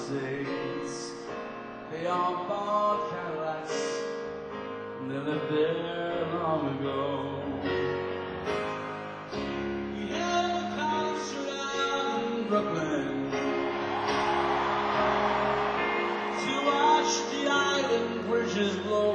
Palisades. They all bought Cadillacs, and they lived there long ago. We held a concert out in Brooklyn to watch the island bridges blow.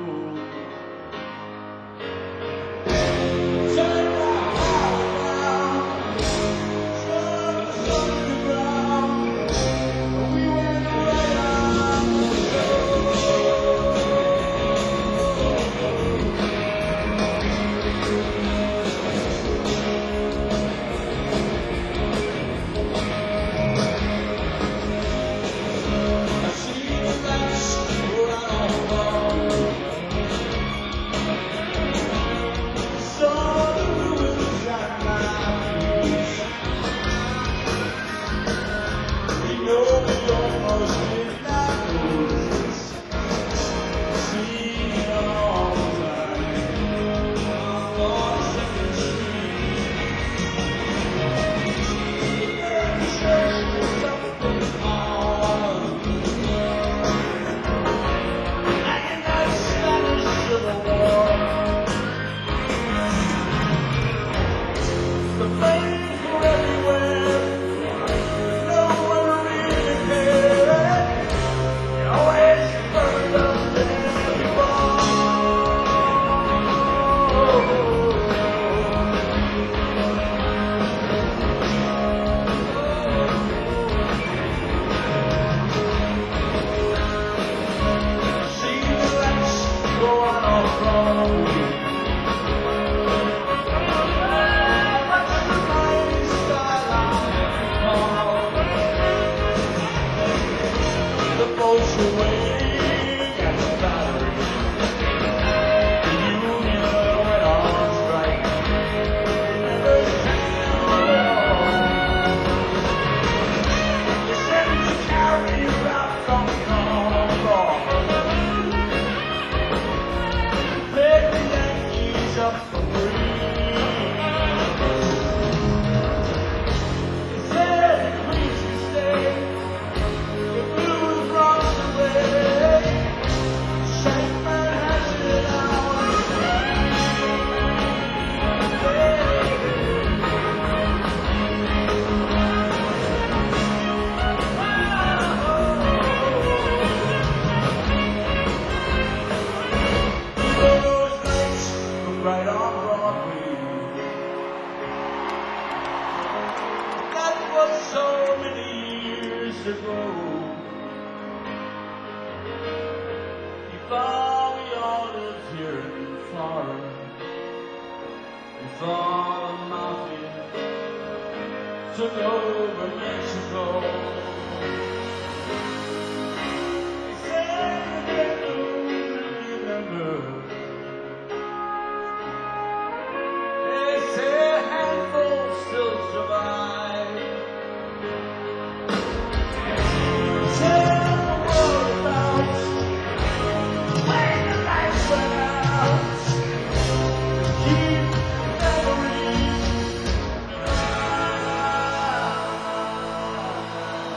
Right on Broadway. That was so many years ago. Before we all lived here in Florida, before the mafia took over Mexico. They said they don't remember. Still survive. Tell the world about when the lights went out. Keep memories alive.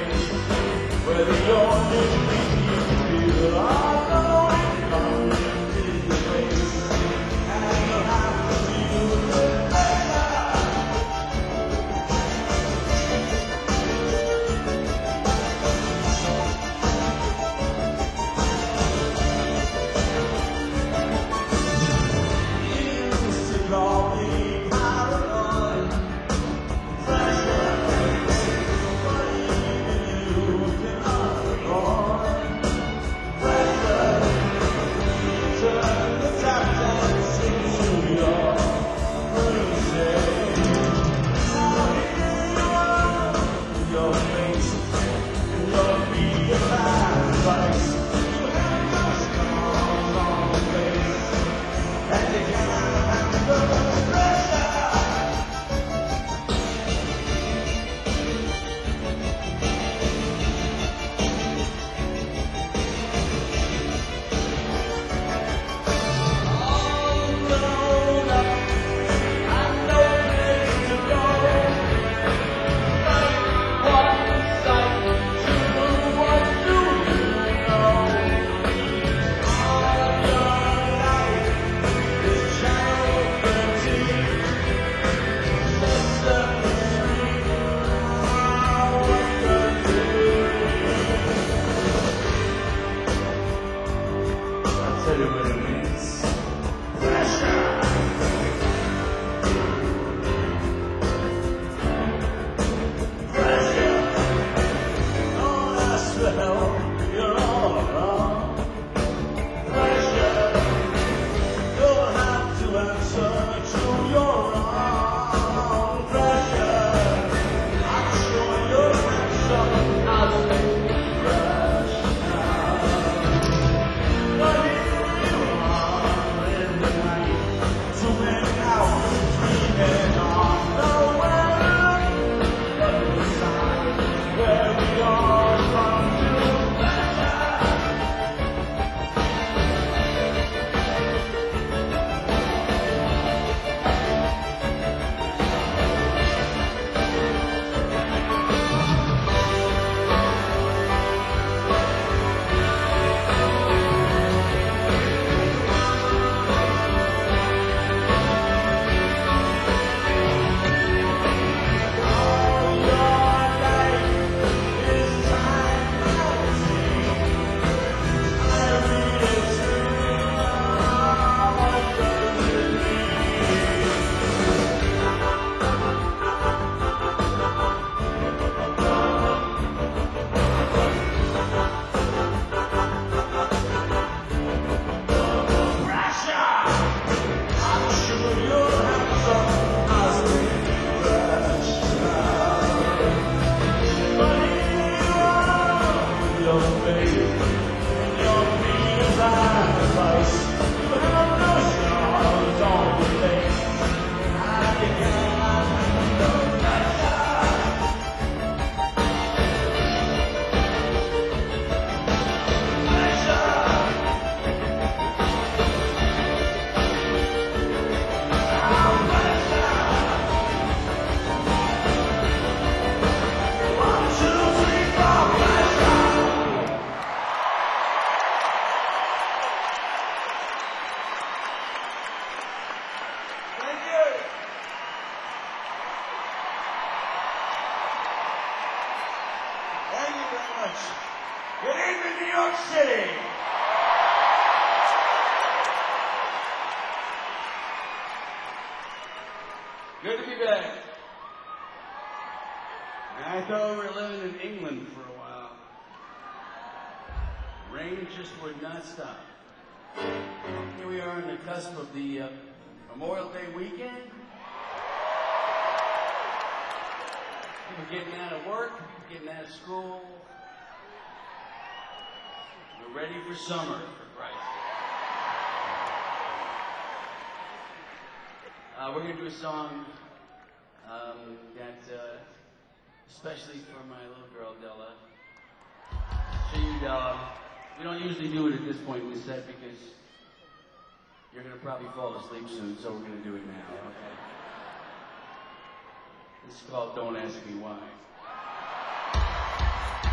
Good to be back. I thought we were living in England for a while. Rain just would not stop. Here we are on the cusp of the Memorial Day weekend. People getting out of work, people getting out of school. We're ready for summer, for Christ. We're going to do a song that, especially for my little girl, Della. To you, Della. We don't usually do it at this point in the set because you're going to probably fall asleep soon, so we're going to do it now, okay? This is called Don't Ask Me Why.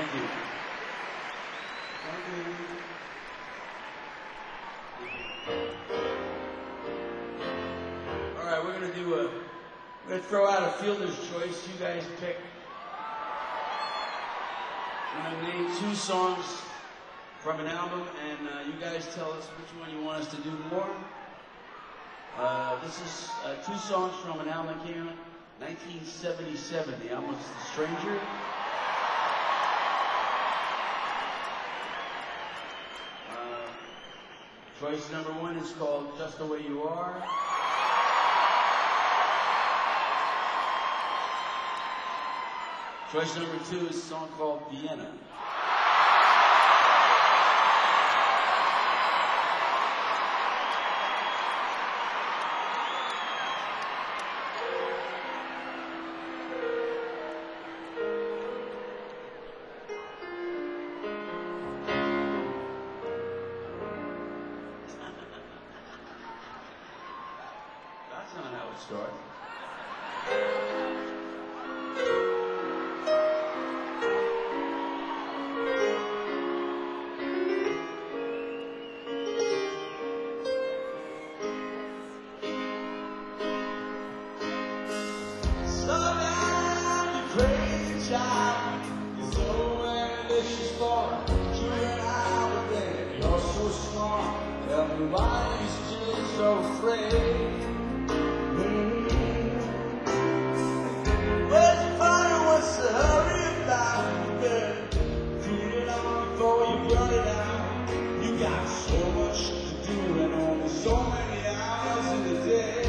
Thank you. Thank you. All right, we're gonna throw out a fielder's choice. You guys pick. I'm gonna name 2 songs from an album, and you guys tell us which one you want us to do more. This is 2 songs from an album that came out in 1977. The album is The Stranger. Choice number 1 is called Just the Way You Are. Choice number 2 is a song called Vienna. That's not how it starts. Slow down, you crazy child. You're so ambitious for children out of there. You're so smart, everybody's just so afraid. Where's the fire? What's the hurry about? You better feed it on before you burn it out. You got so much to do and only so many hours in the day.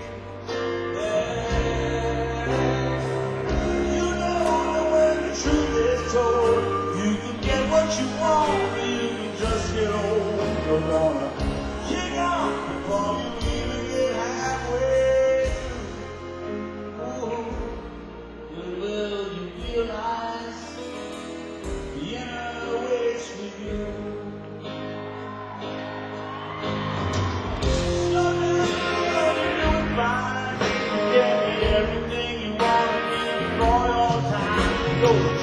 You can get what you want, or you can just get old. You're gonna kick out before you even get halfway through. Oh, will you realize the inner waits for you? Slow down, you're doing fine. You get everything you want to be before your time goes.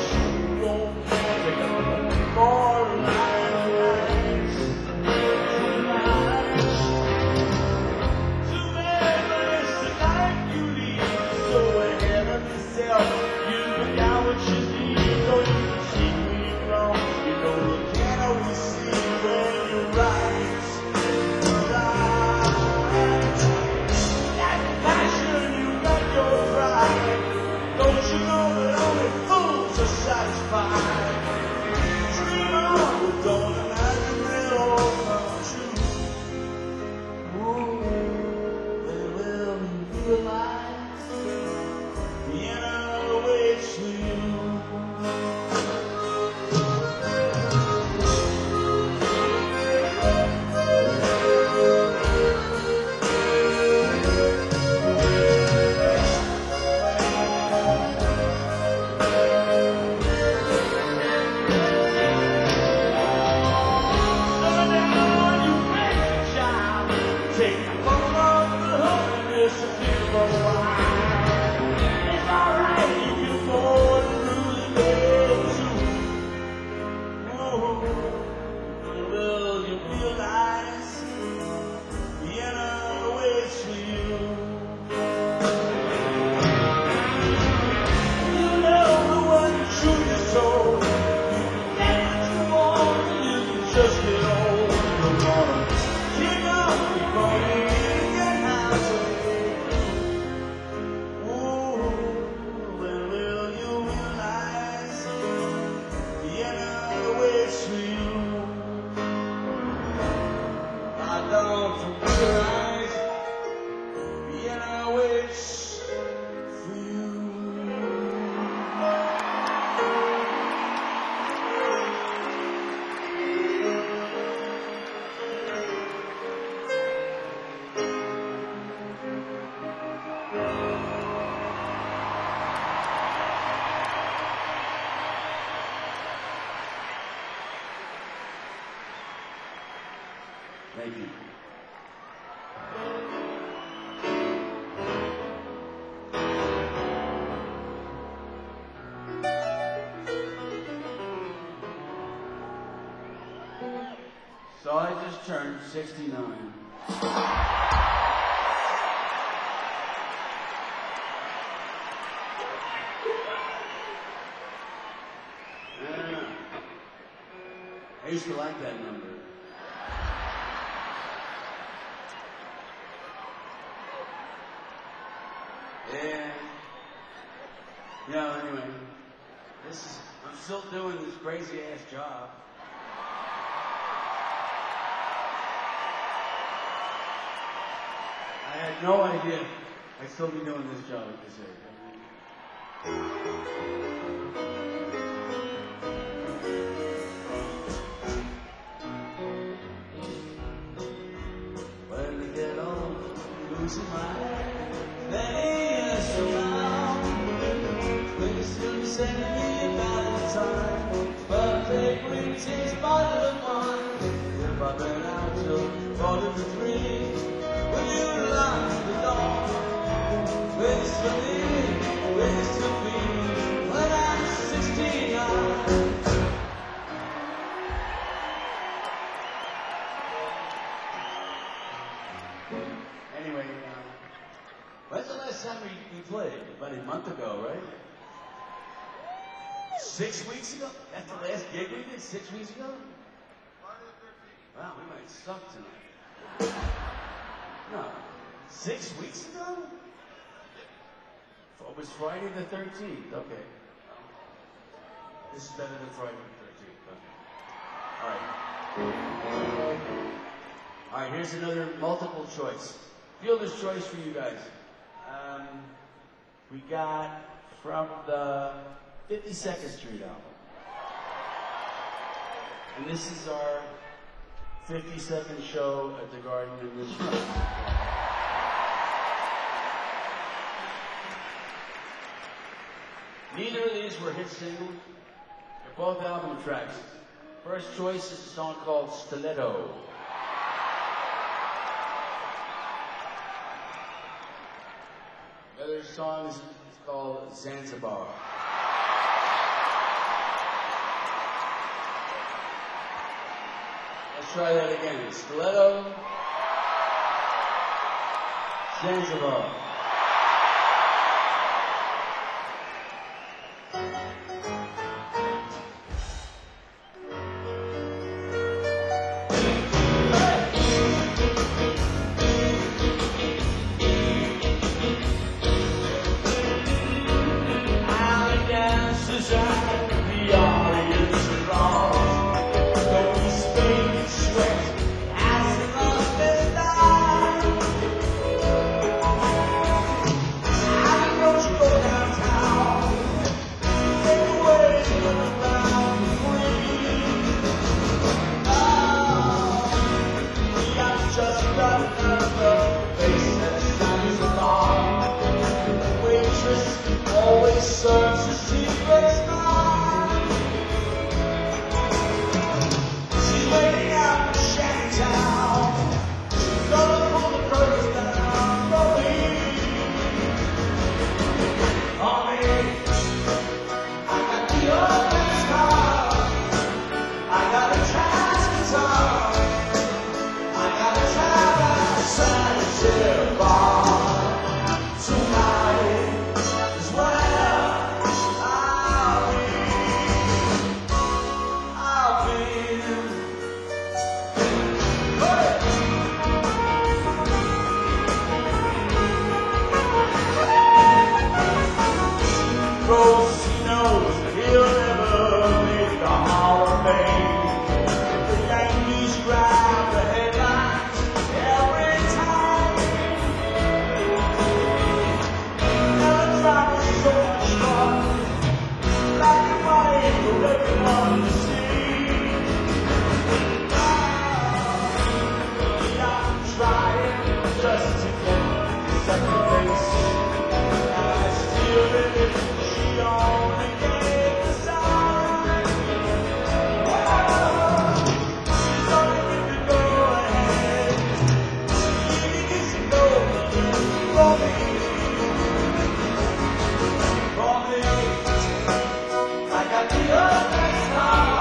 Passion, you got your pride. turned 69. I used to like that number. Yeah. Anyway, I'm still doing this crazy ass job. I had no idea I'd still be doing this job at this age. When I get old, losing my legs around, when you still be sending me a Valentine, birthday greetings, bottle of wine. If I've been out till 43, will you lock the door? Ways to live, ways to be, when I'm 69. Anyway, when's the last time we played? About a month ago, right? 6 weeks ago? That's the last gig we did, 6 weeks ago? Wow, we might suck tonight. No, 6 weeks ago? It was Friday the 13th, okay. This is better than Friday the 13th, okay. All right, here's another multiple choice. Fielder's choice for you guys. We got from the 52nd Street album. And this is our 52nd show at the Garden in Richmond. Neither of these were hit singles. They're both album tracks. First choice is a song called Stiletto. The other song is called Zanzibar. Let's try that again. Stiletto, Zanzibar. I got the old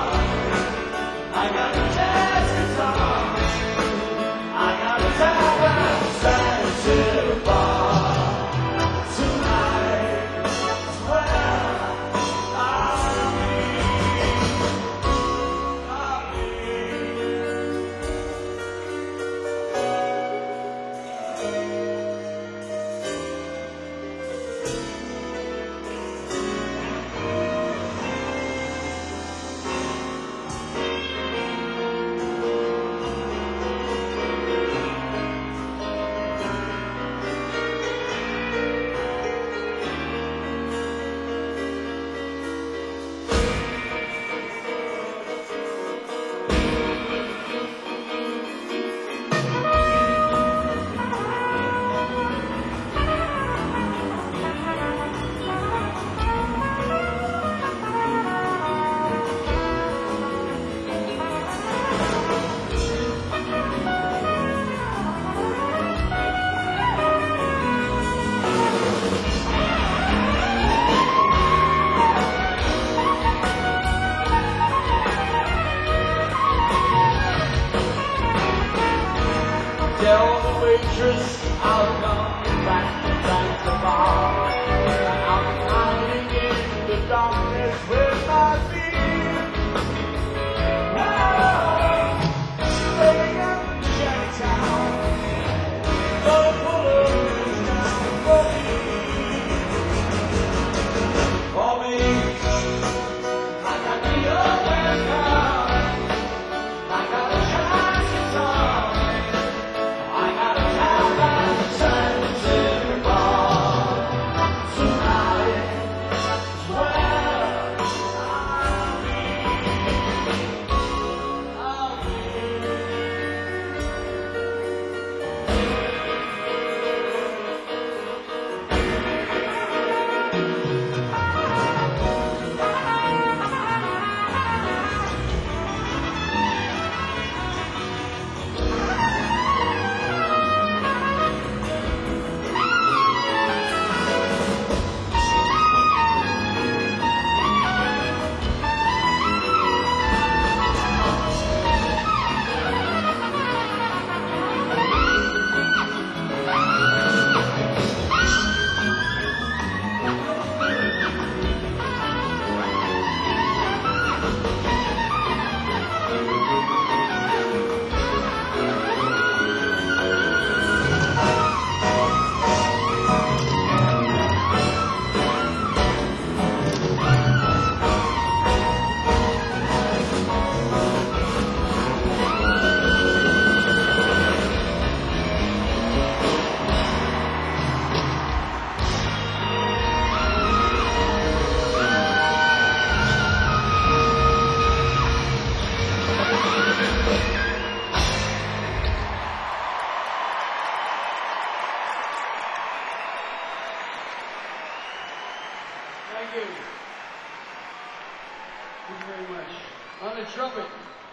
On the trumpet,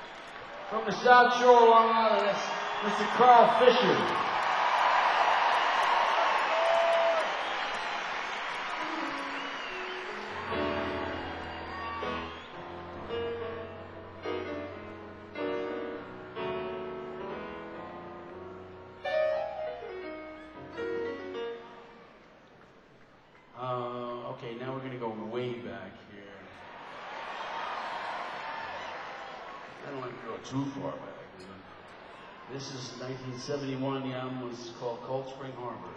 from the South Shore of Long Island, that's Mr. Carl Fisher. Okay, now we're going to go way back here. I don't like to go too far back. This is 1971. The album was called Cold Spring Harbor.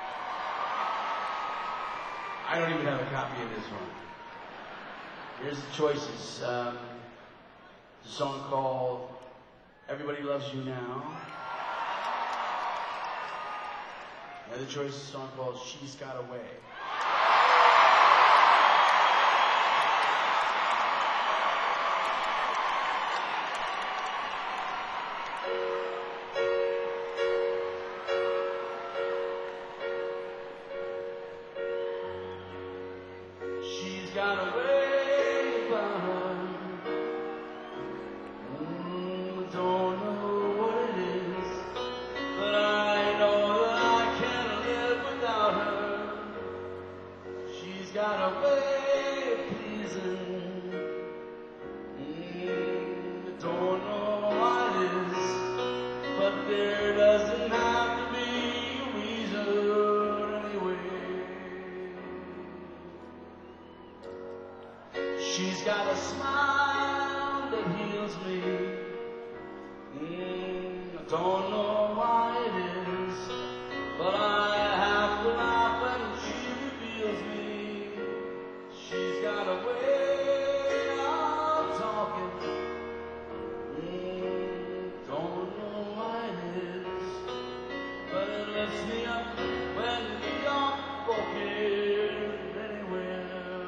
I don't even have a copy of this one. Here's the choices. It's a song called Everybody Loves You Now. The other choice is a song called She's Got Away. She's got a way about her. Don't know what it is, but I know that I can't live without her. She's got a way of pleasing. Don't know what it is, but there doesn't have to be a reason anyway. She's got a smile that heals me. I don't know why it is, but I have to laugh when she reveals me. She's got a way of talking. Don't know why it is, but it lifts me up when we aren't spoken anywhere.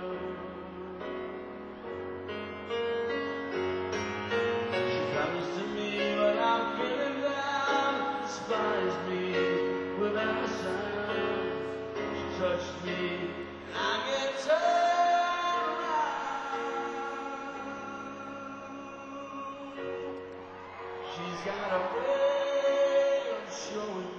Touched me, I get turned around. She's got a way of showing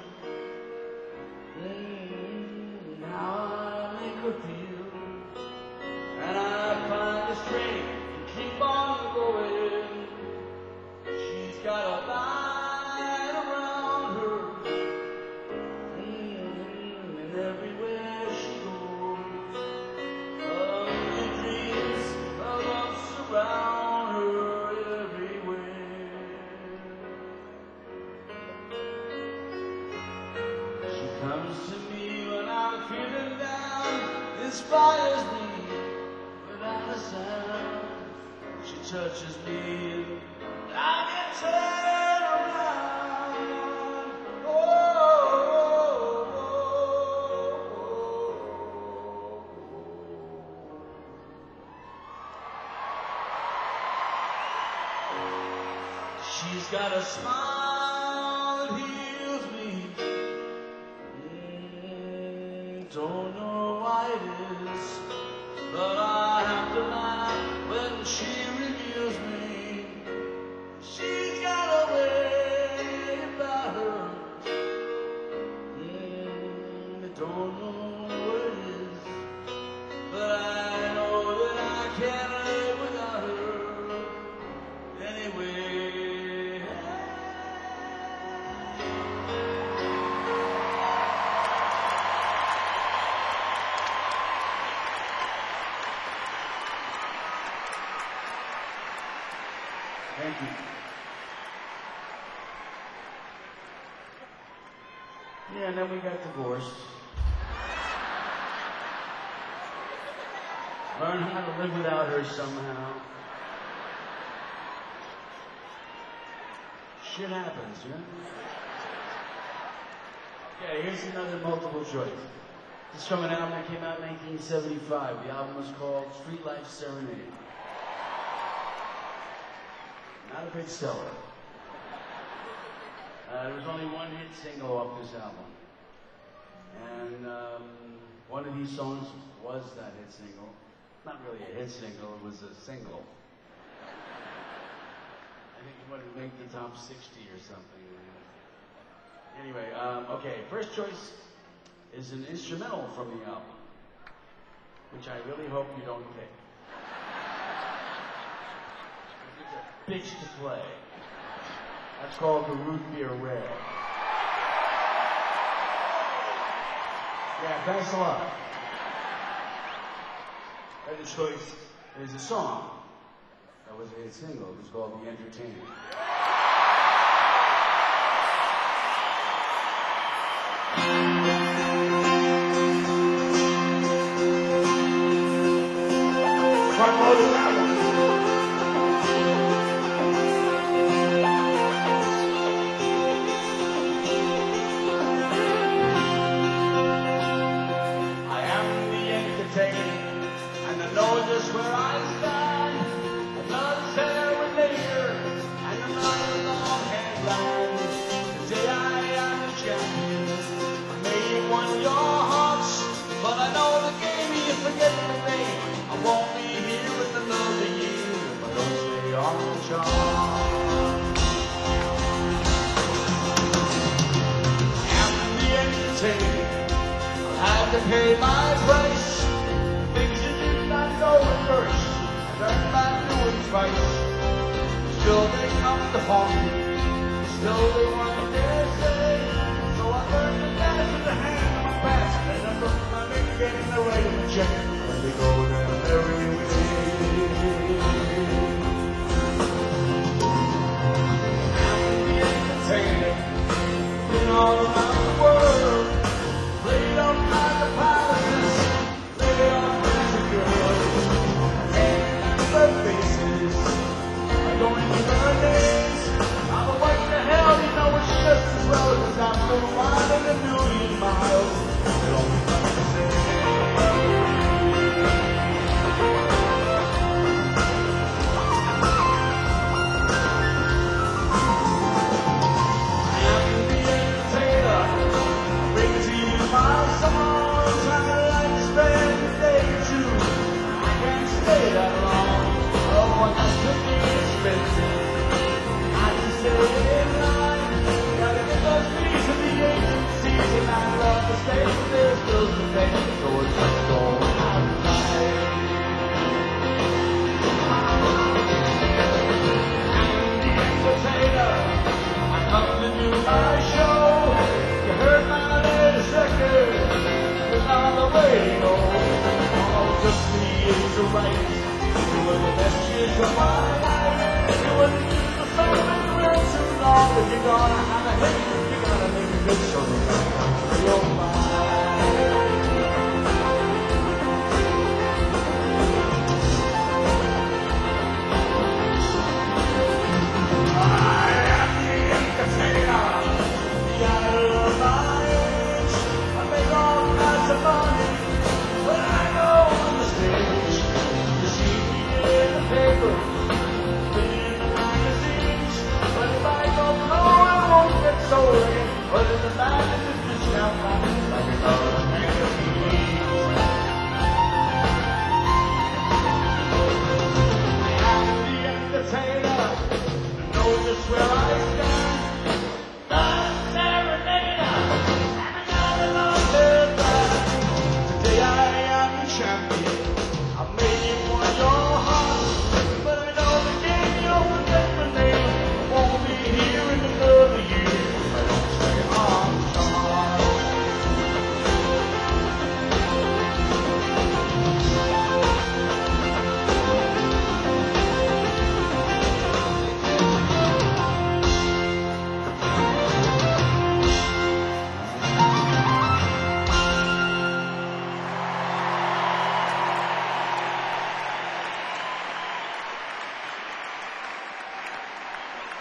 how I make her feel, and I find the strength to keep on going. She's got a light around her. inspires me without a sound. She touches me and I get turned around. Oh, she's got a smile that heals me. Don't know why it is, but I have to laugh when she reveals me. She's got a way about her. I don't know what it is, but I know that I can't live without her anyway. Thank you. Yeah, and then we got divorced. Learn how to live without her somehow. Shit happens, yeah? Okay, here's another multiple choice. This is from an album that came out in 1975. The album was called Street Life Serenade. Not a big seller. There was only one hit single off this album. And one of these songs was that hit single. Not really a hit single, it was a single. I think it would make the top 60 or something. Anyway, okay, first choice is an instrumental from the album, which I really hope you don't pick. It's a bitch to play. That's called the Root Beer Red. Yeah, thanks a lot. Other choice is a song that was a hit single. It was called The Entertainer. Front load of that one. I am the entertainer, and I know just where I stand. Another serenade, and another long headline. Today I am the champion. I may have won your hearts, but I know the game you forget the name. I won't be here with another year if I don't stay on the charm. I'm the entertainer. I'll have to pay my price. Things you did not know at first, I learned by doing twice. Still they come to haunt me. Still they want to dare say. So I learned to dance with the hand on my past, and I put my big get in the way of the check when they go their merry way. I'm the entertainer, been all around the world, played on like the palaces, laid on pretty girls, and their faces, I don't even their names. I'm a what the hell, you know it's just as well as I'm so wide in a million miles. They don't need nothing to say. Right, you were the best years of my life. You wouldn't use the phone and real too long. If you're gonna have a hit, you gotta make a good show. You're mine.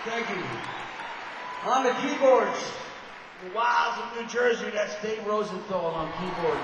Thank you. On the keyboards, the Wilds of New Jersey, that's Dave Rosenthal on keyboards.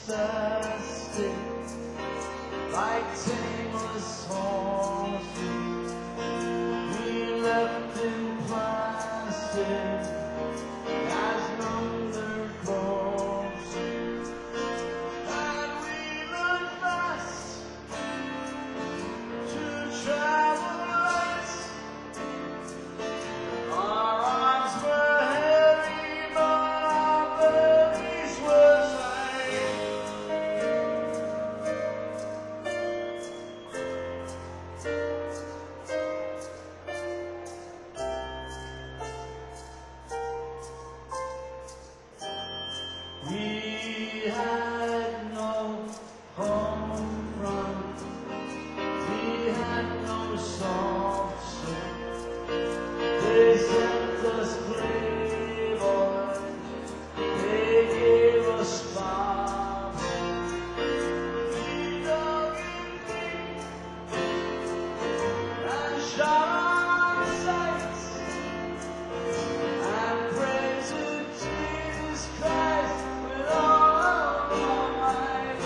thirsty, like tameless horses. We left in plastic as numbered corpses, and we learned fast to travel light. Our arms were heavy, but our bellies were light. We had no home front, we had no soft serve. They sent us playboys, they gave us bombs. We dug in deep and shot on sight, and prayed to Jesus Christ with all of our might.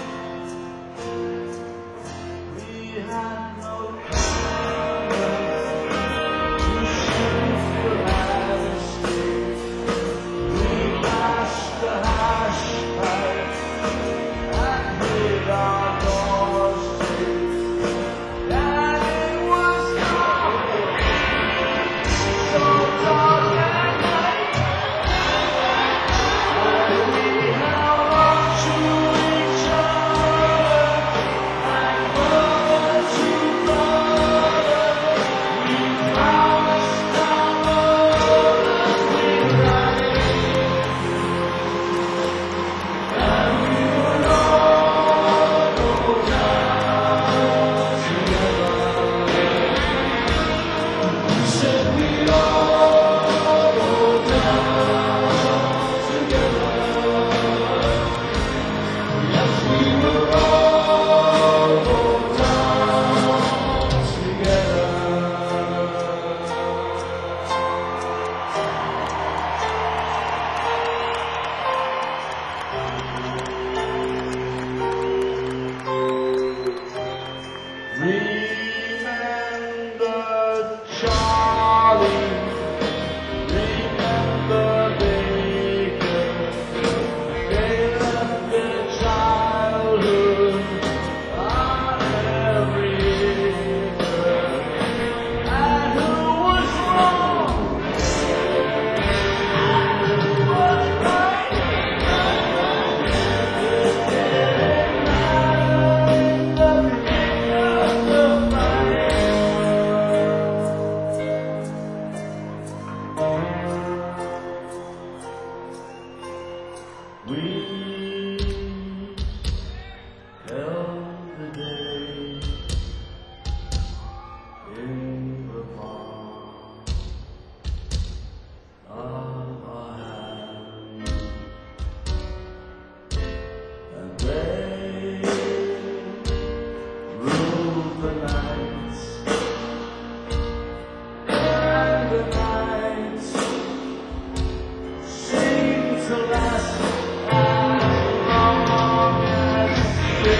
We had no cameras to shoot the landscape. We flashed the hashtag and hid our doorstep. And it was dark, so dark and night. And we held on to each other like brother to brother. We promised our mothers we'd ride, and we would all go down together. We said we'd all go down together. Yes, we would all go down together. Remember Charlie, remember Baker. They left their childhood on every acre. And who was wrong? And who was right? It didn't matter in the beginning of the fight. We held the day in the palm of our hands, and they ruled the nights, and the nights seemed to last as long as 6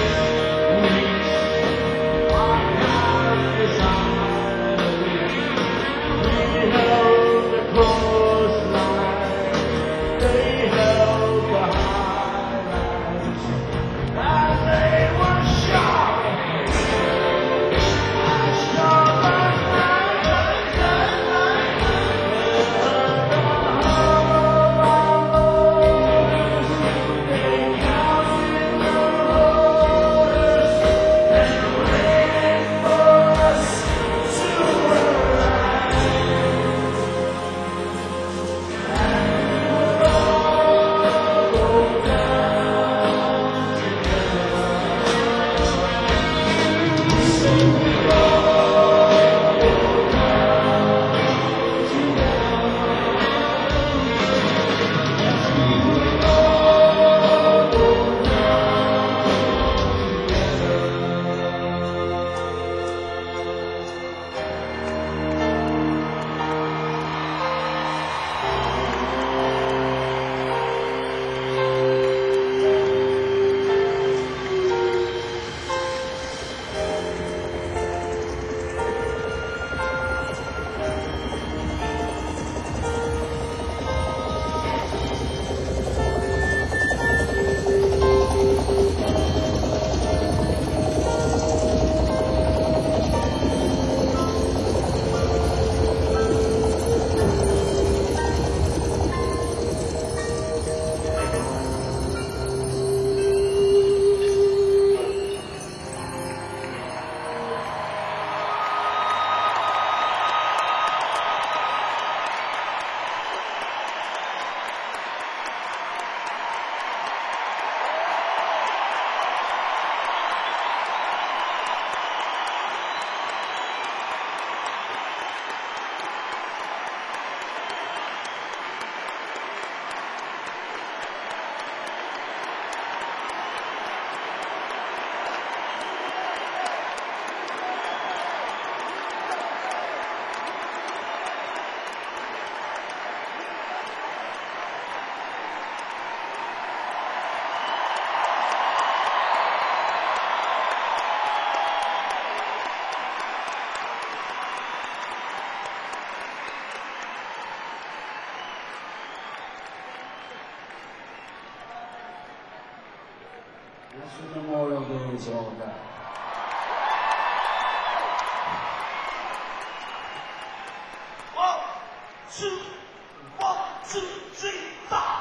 weeks on Harris Island. We held the coastline, they held the highlands, and they were sharp as sharp as diamonds, and the hum of our motors, they counted the rotors and waited for us to arrive. And we would all That's what Memorial Day is all about. One, two, three, four.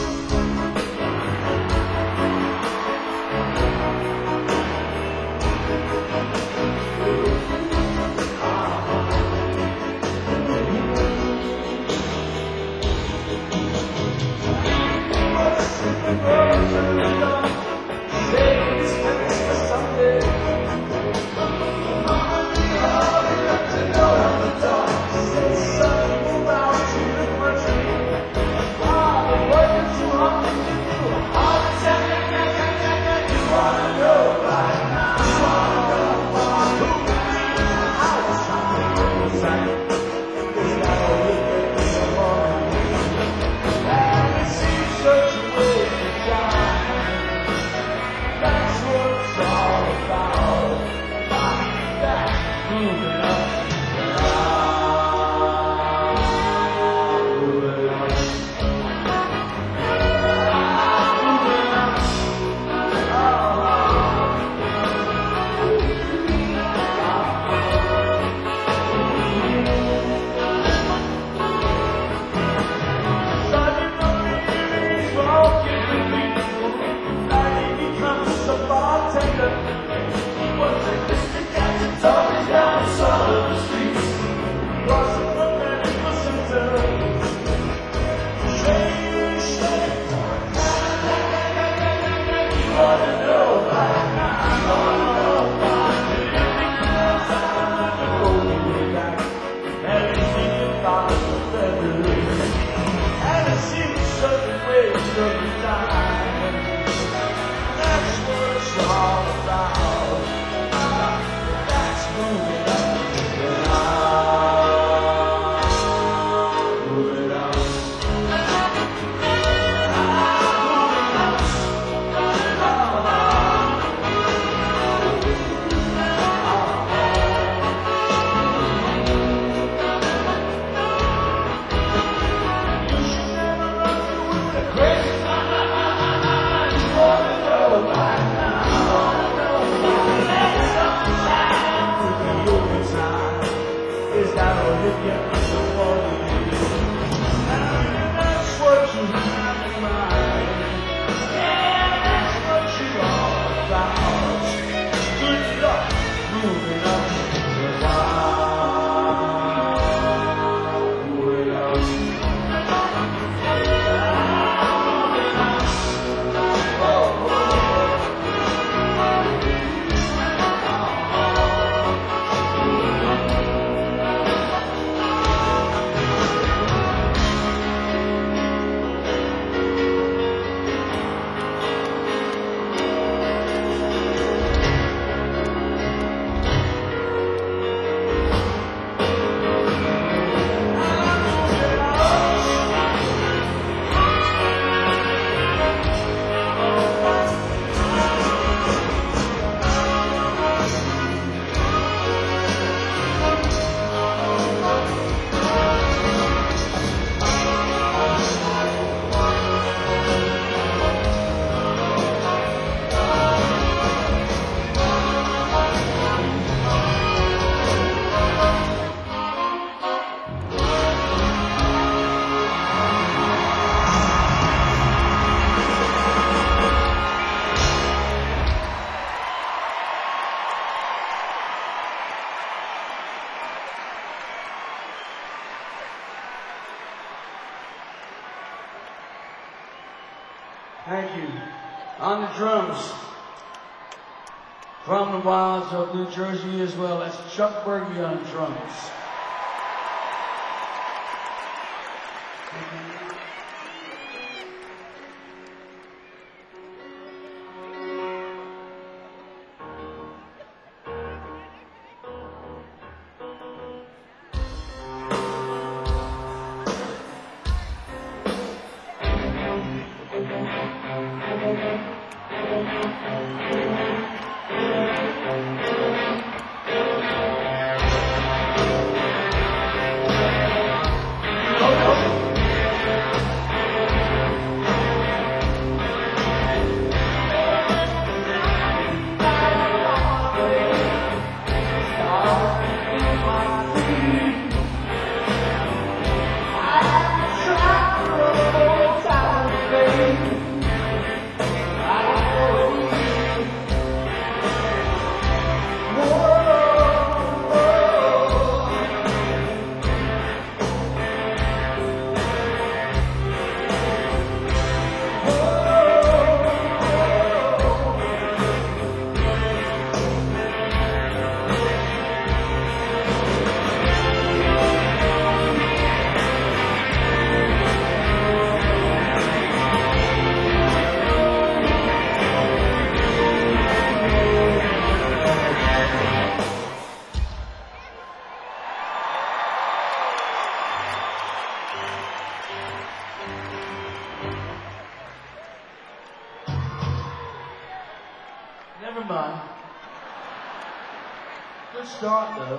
Thank you. On the drums, from the wilds of New Jersey as well, that's Chuck Berge on drums. never mind. Good start, though.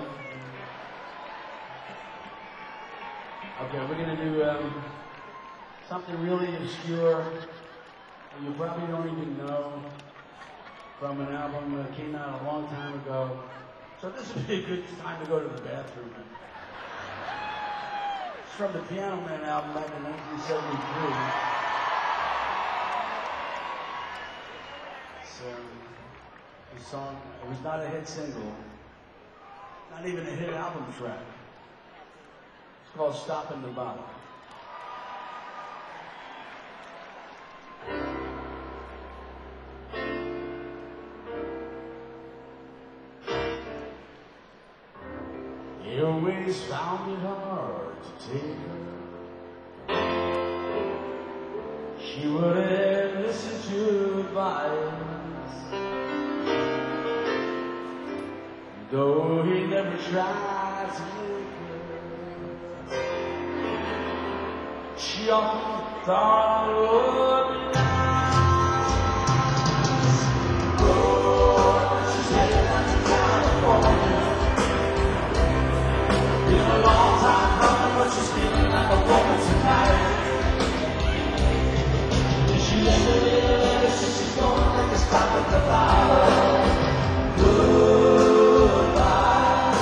Okay, we're gonna do something really obscure that you probably don't even know from an album that came out a long time ago. So this would be a good time to go to the bathroom. It's from the Piano Man album back in 1973. So the song, it was not a hit single, not even a hit album track. It's called Stop in Nevada. He always found it hard to take her. She wouldn't listen to advice, though he never tried to make her. She often thought it would be nice. Oh, she's headed out to California. Been a long time coming, but she's feeling like a woman tonight. And she left a little letter, says she's gonna make a stop at the bottle. Goodbye,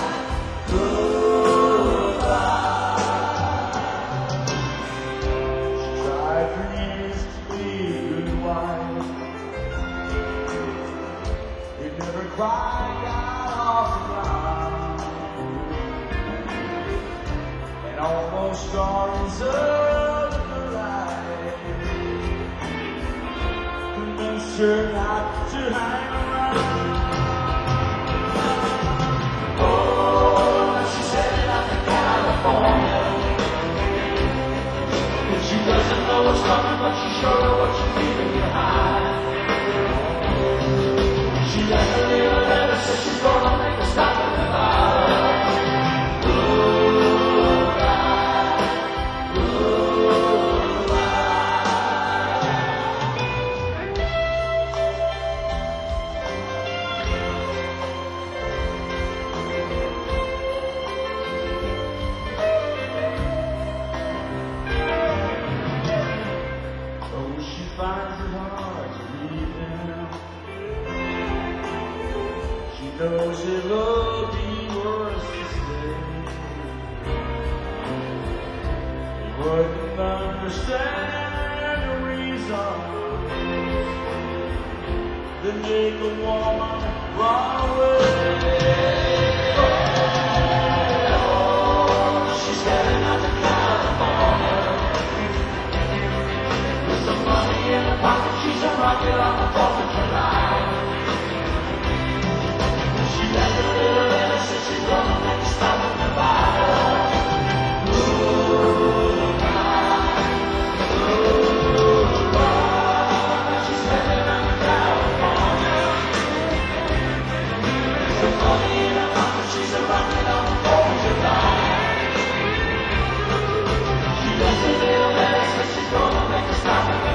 goodbye. She tried for years to be a good wife. It never quite got off the ground. And almost stars of the light convinced her not to hang around. Oh, she's headed out to California. And she doesn't know what's coming, but she's sure of what she's leaving behind. She left a little letter, says she's gonna make a stop in Nevada. Finds it hard to leave him. She knows it'll be worse to stay. He wouldn't understand the reasons that make a woman run away. Oh, she's heading out to California. Money in her pocket, she's a rocket on the 4th of July. She left a little letter, says she's gonna make a stop in Nevada. Goodbye, goodbye. She's heading out to California. With money in her pocket, she's a rocket on the 4th of July. She left a little letter, says she's gonna make a stop in Nevada.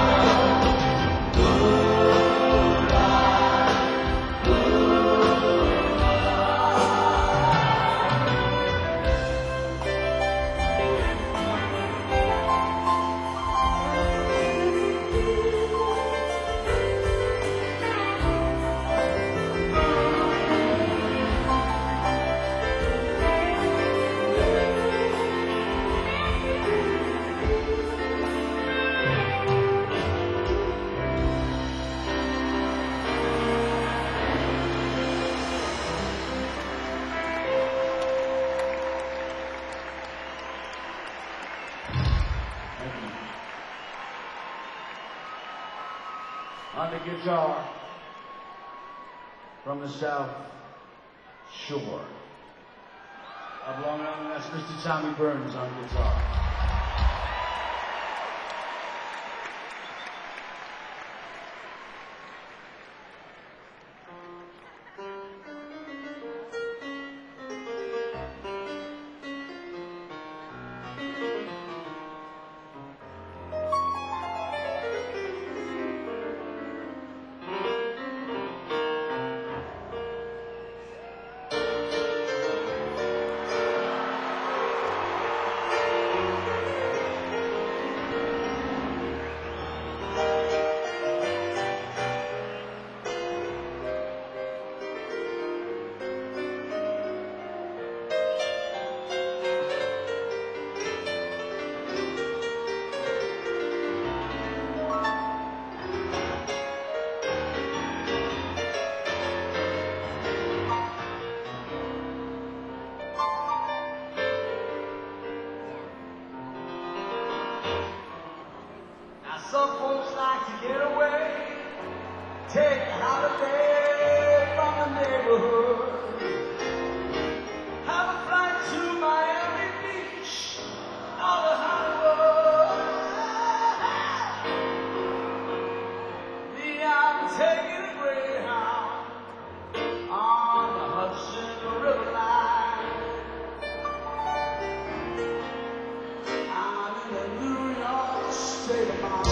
On the guitar from the South Shore of Long Island, that's Mr. Tommy Burns on guitar. like to get away, take a holiday from the neighborhood. Have a flight to Miami Beach or to Hollywood. Me, I'm taking a Greyhound on the Hudson River line. I'm in a New York state of mind.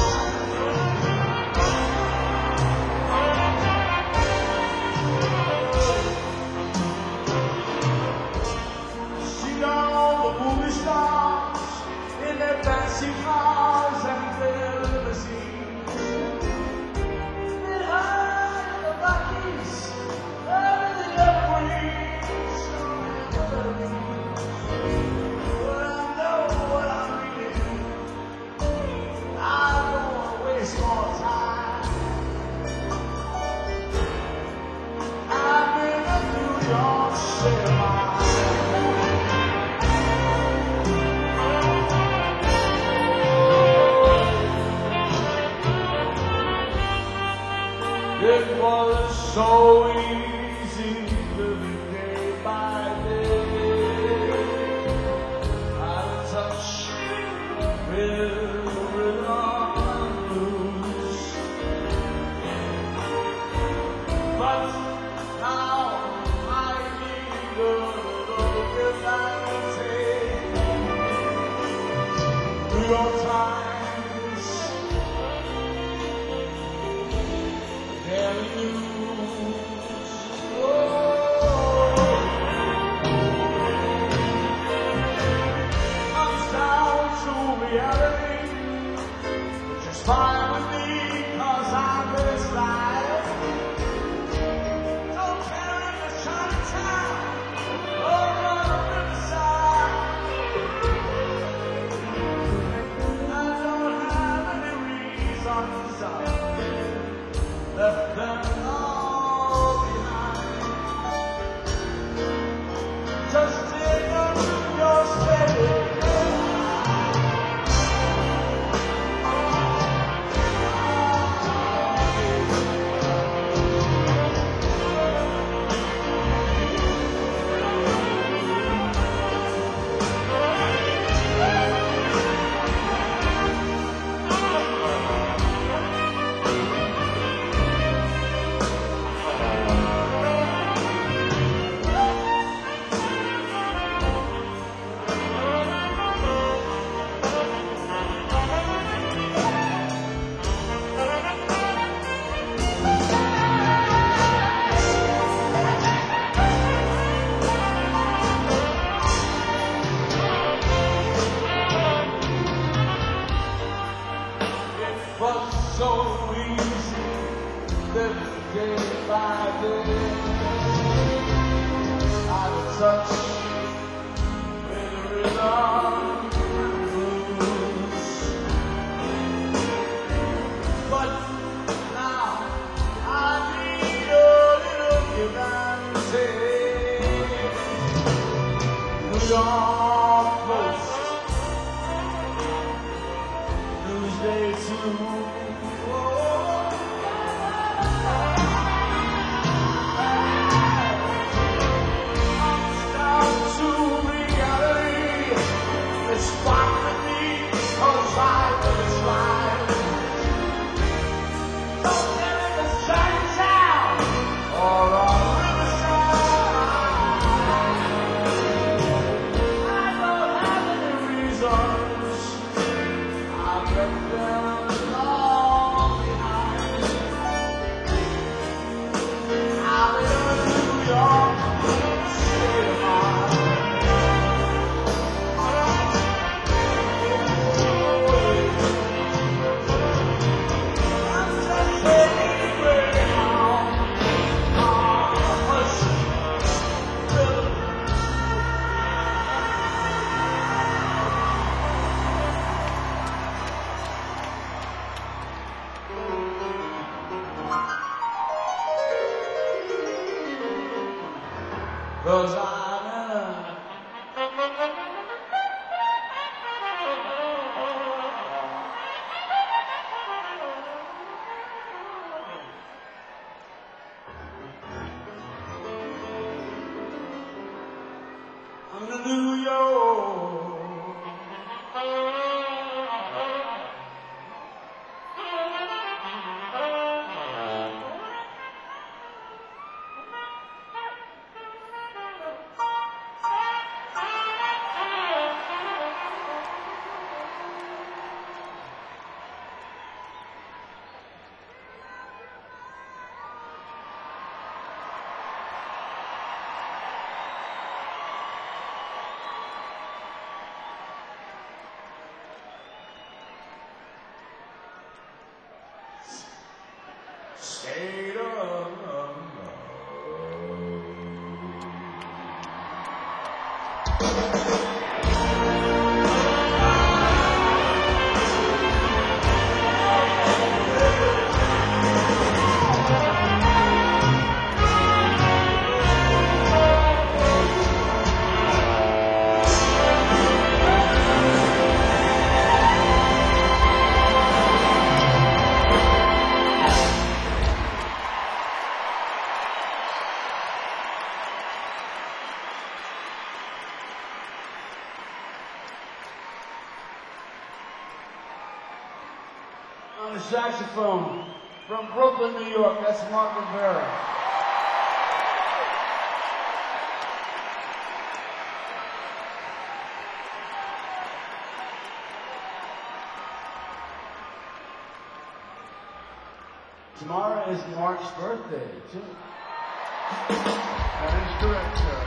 See all the movie stars in their fancy cars and their limousines. Been high in the Rockies, up in the Everglades. Well, I know what I'm reading. I don't want to waste more time. I'm in a New York state of mind. It was so easy living day by day. Out of touch with the rhythm blues. But now I need a little give and take. New York Times, Daily News. Comes down to reality, which is fine with me, 'cause I'm this life. Don't care if it's Chinatown or on the riverside. I don't have any reasons left them all behind. Just take them to your state. It was so easy living day by day. Out of touch with the rhythm blues. But now I need a little give and take. New York Post, Newsday too. Down to reality, it's fine with me, 'cause I live this life. Don't care if it's Chinatown or on the riverside. I don't have any reasons. I left them all behind. I'm in New York state of mind. I'm just taking a Greyhound on the Hudson River. Cause I'm in a to New York. State of love. On the saxophone, from Brooklyn, New York, that's Mark Rivera. Tomorrow is Mark's birthday, too. That is correct, sir.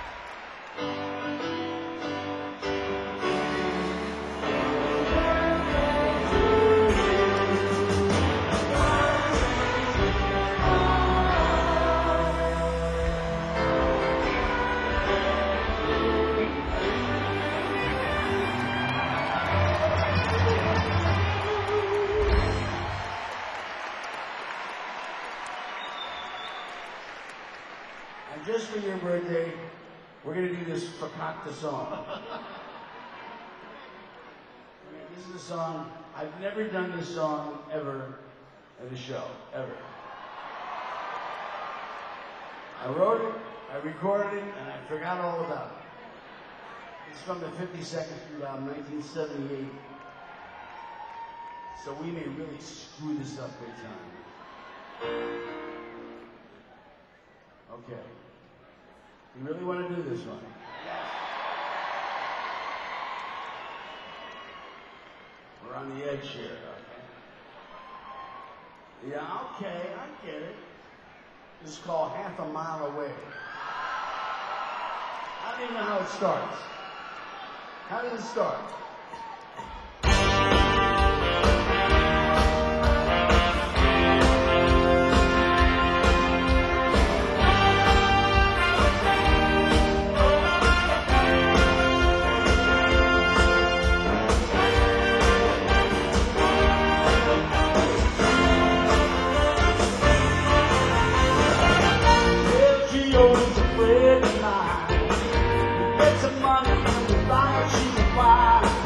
And just for your birthday, we're going to do this Fakakta song. This is a song, I've never done this song ever at a show, ever. I wrote it, I recorded it, and I forgot all about it. It's from the 52nd Street album, 1978. So we may really screw this up big time. Okay. You really want to do this one? We're on the edge here, okay? Yeah, okay, I get it. This is called Half a Mile Away. I don't even know how it starts. How does it start? Geo's a friend of mine. We get some money and we buy a cheap wine.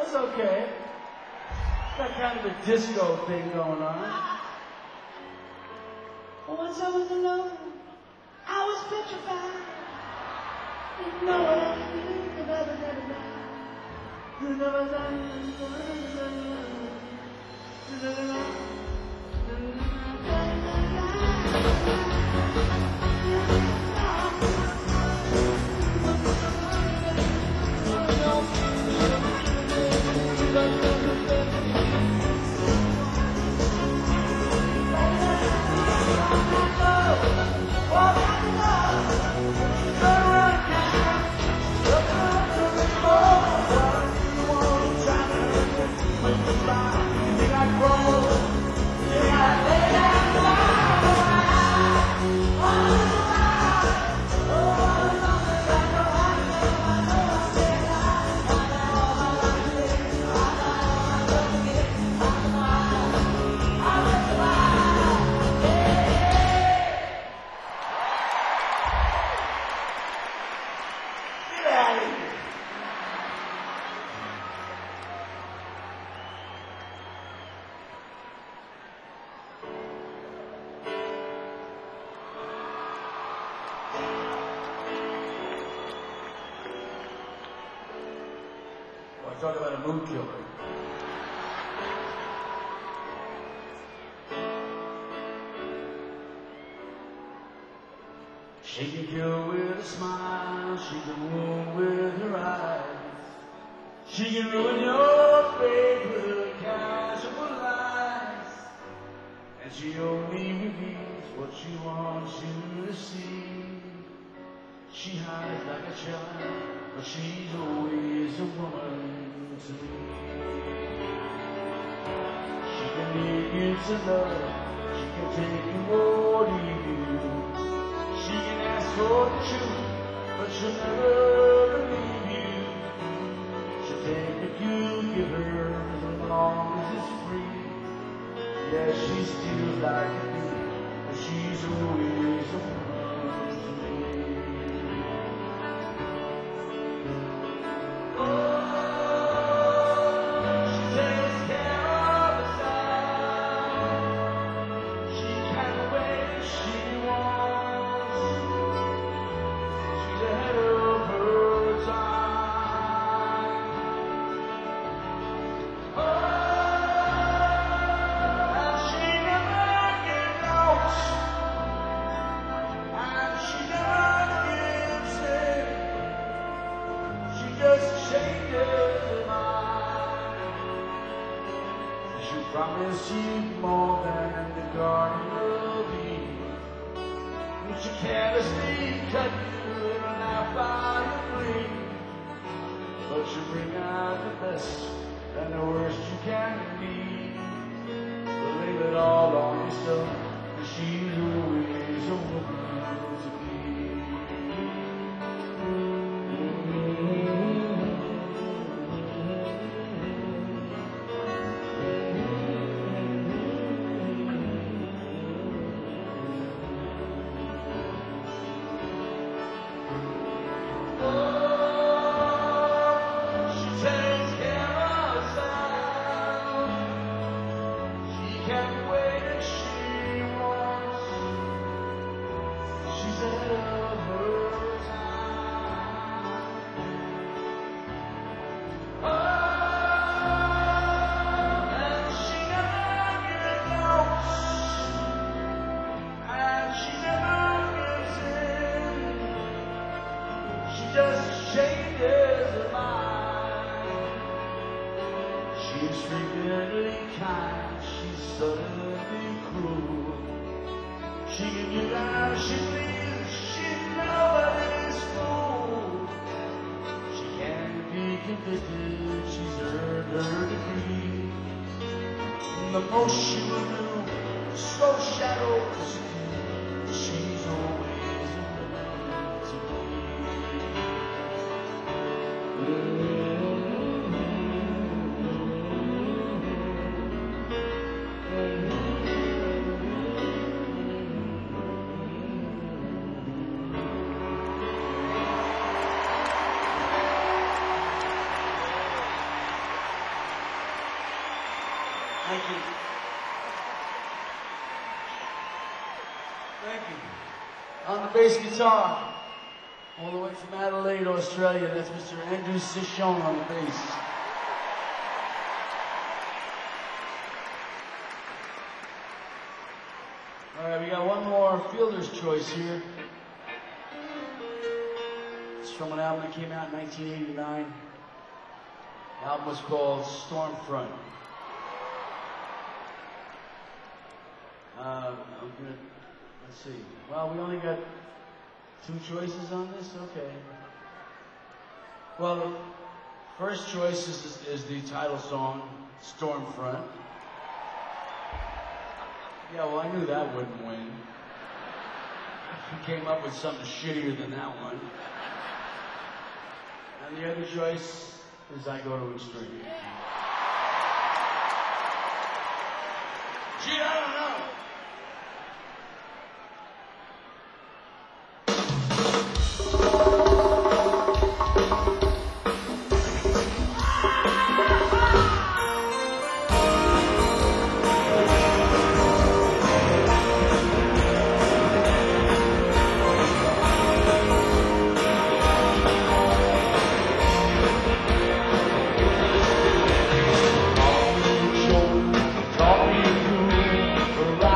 That's okay. Got kind of a disco thing going on. Once I was alone, I was petrified. Didn't know what I could do, talk about a mood killer. She can kill with a smile, she can wound with her eyes. She can ruin your faith with her casual lies. And she only reveals what she wants you to see. She hides like a child, but she's always a woman to me. She can lead you to love, she can take you or leave you. She can ask for the truth, but she'll never believe you. She'll take what you give her as long as it's free. Yeah, she steals like a thief, but she's always a woman to me. Promise you more than the Garden of Eden. But you carelessly cut you in half by your green. But you bring out the best and the worst you can be. But leave it all on yourself, 'cause she's always a woman to be. She's frequently kind, she's suddenly cruel. She can do as she pleases, she's nobody's fool. She can't be convicted, she's earned her degree. And the most she will do is throw shadows. She's always a woman to me. Thank you. Thank you. On the bass guitar, all the way from Adelaide, Australia, that's Mr. Andrew Sichon on the bass. All right, we got one more Fielder's Choice here. It's from an album that came out in 1989. The album was called Stormfront. Let's see. Well, we only got 2 choices on this? Okay. Well, first choice is the title song, Stormfront. Yeah, well, I knew that wouldn't win. We came up with something shittier than that one. And the other choice is I Go to Extreme. Gee, I don't know. Talk me through the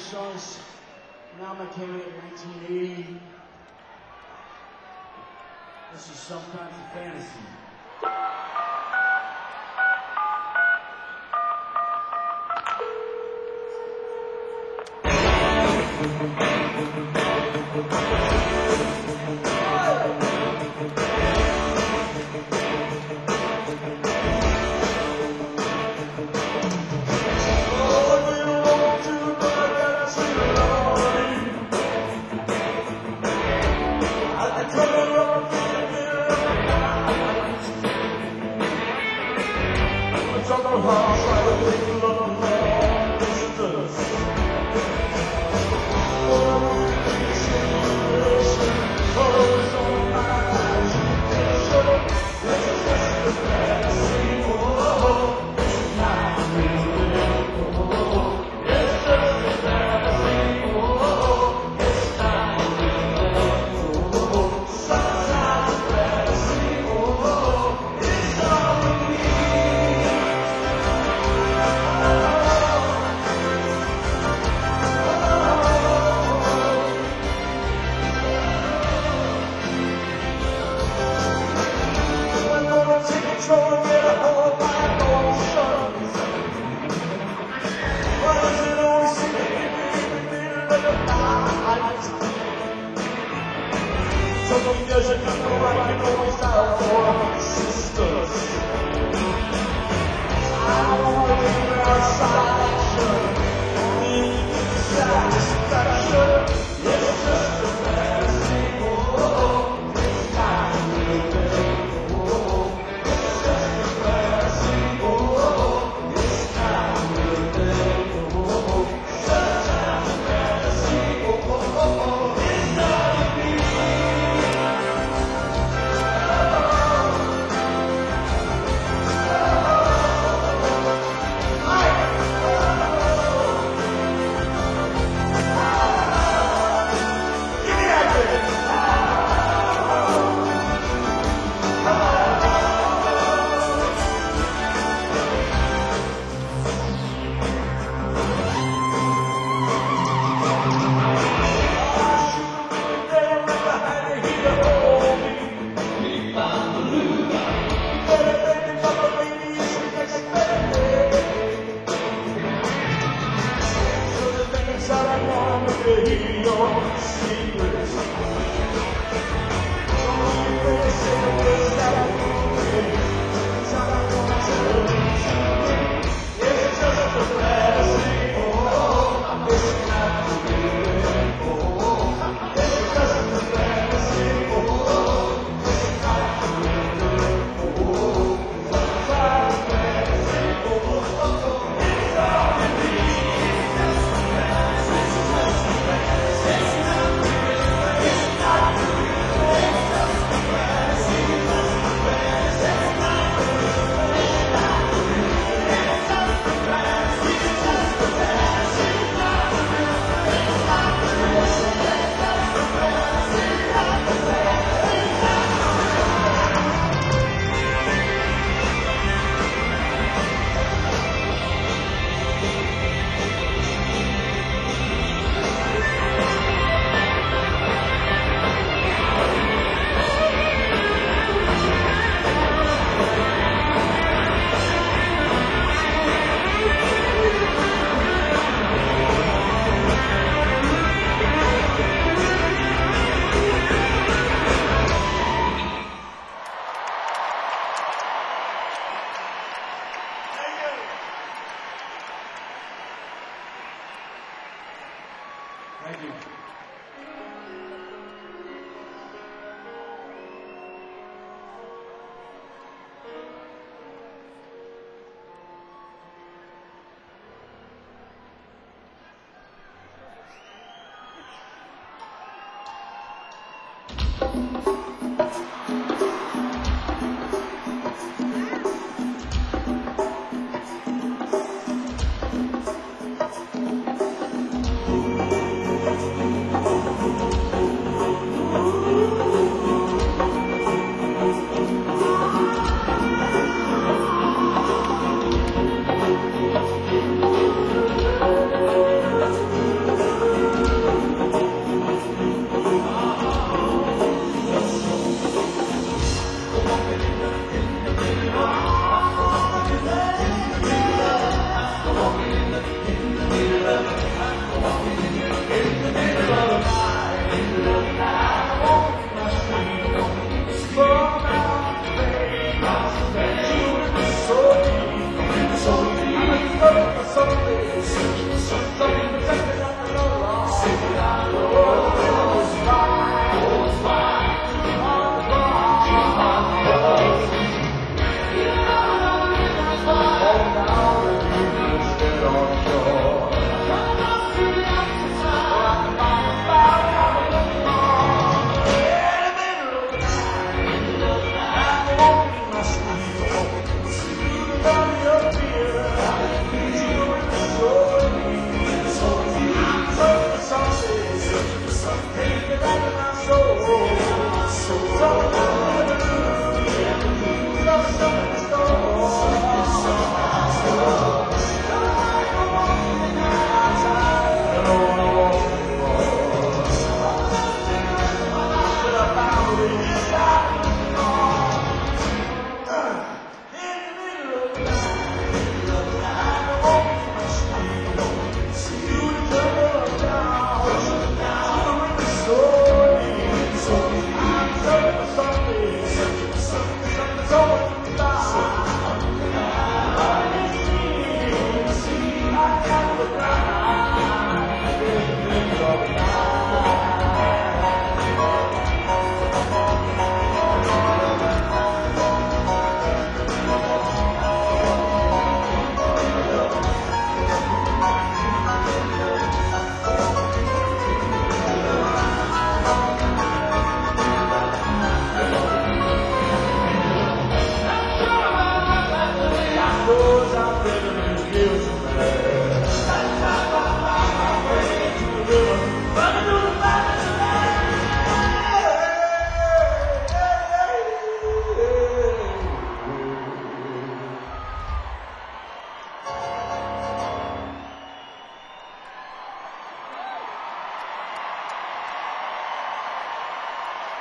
songs. An album that came out in 1980. This is Sometimes a Fantasy. Thank you.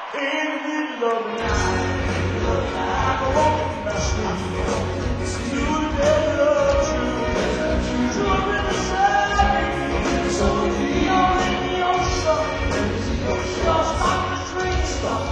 In the middle of the night, I'm walking my street to the desert of truth, to a riverside, so you're in the ocean, lost by the train stop.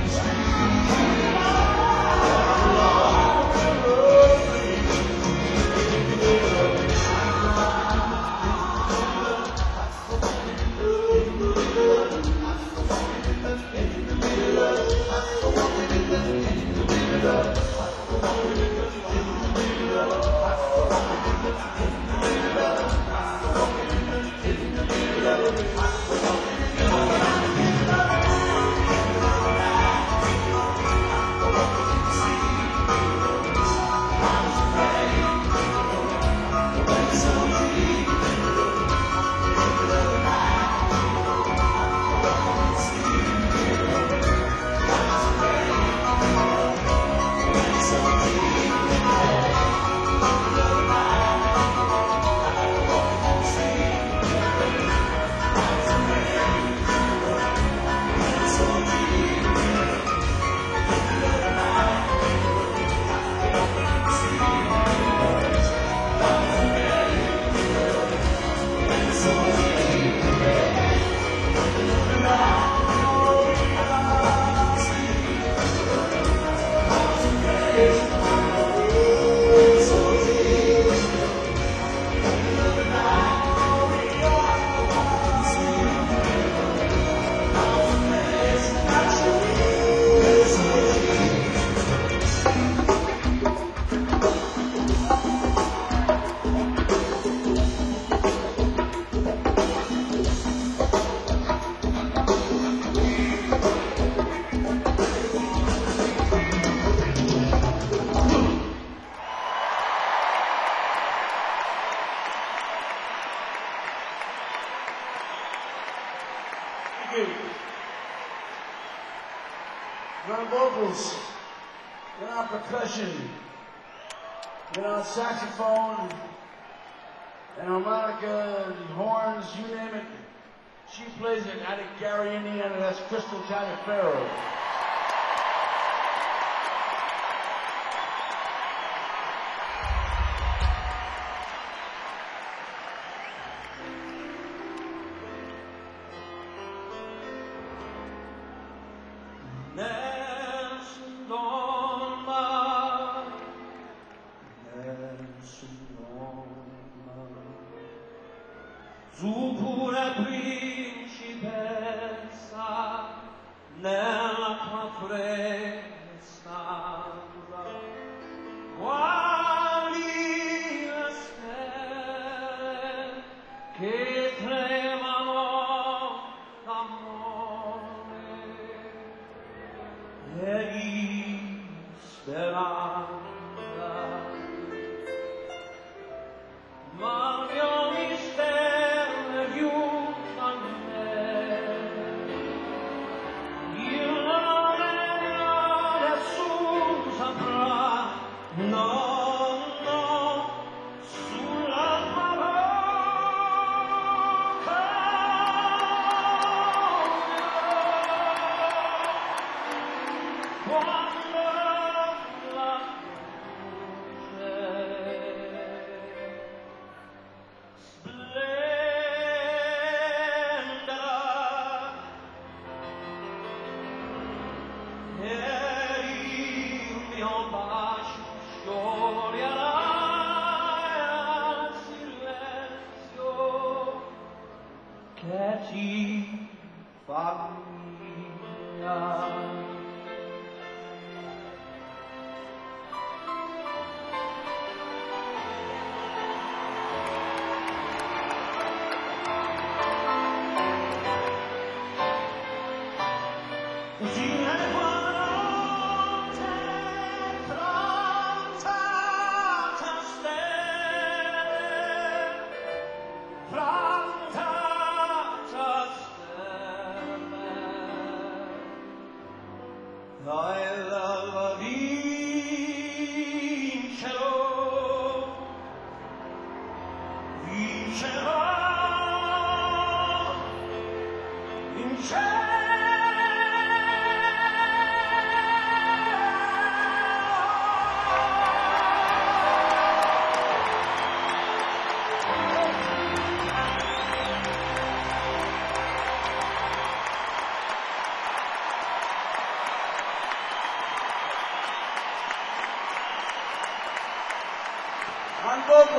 On vocals, then on percussion, then on saxophone, and harmonica, and horns, you name it. She plays it out of Gary, Indiana. That's Crystal Taliaferro. Tu pure principessa nella tua fredda stanza, quali le stelle che tremano d'amore e di speranza. Ma il mio mistero è giunto a me. Io non è nessuno saprà, no, no, sulla tua bocca. Quando la che ti fa mia.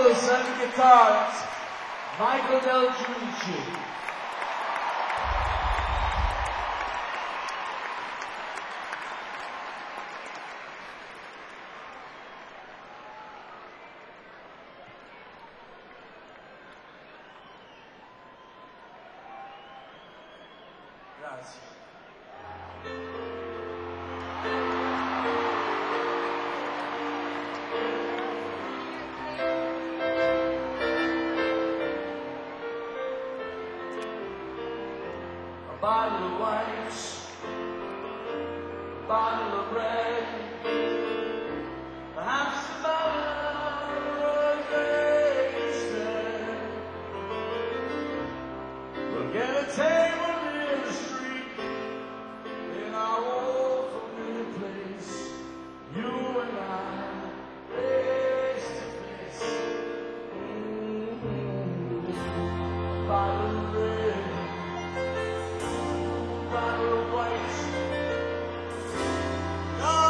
Wallace on the guitar. It's Michael Del Giudice. Grazie. A bottle of white, a bottle of red, perhaps a bottle of instead. We'll get a table near the street in our old familiar place. You and I, face to face. A bottle of red, bottle of white.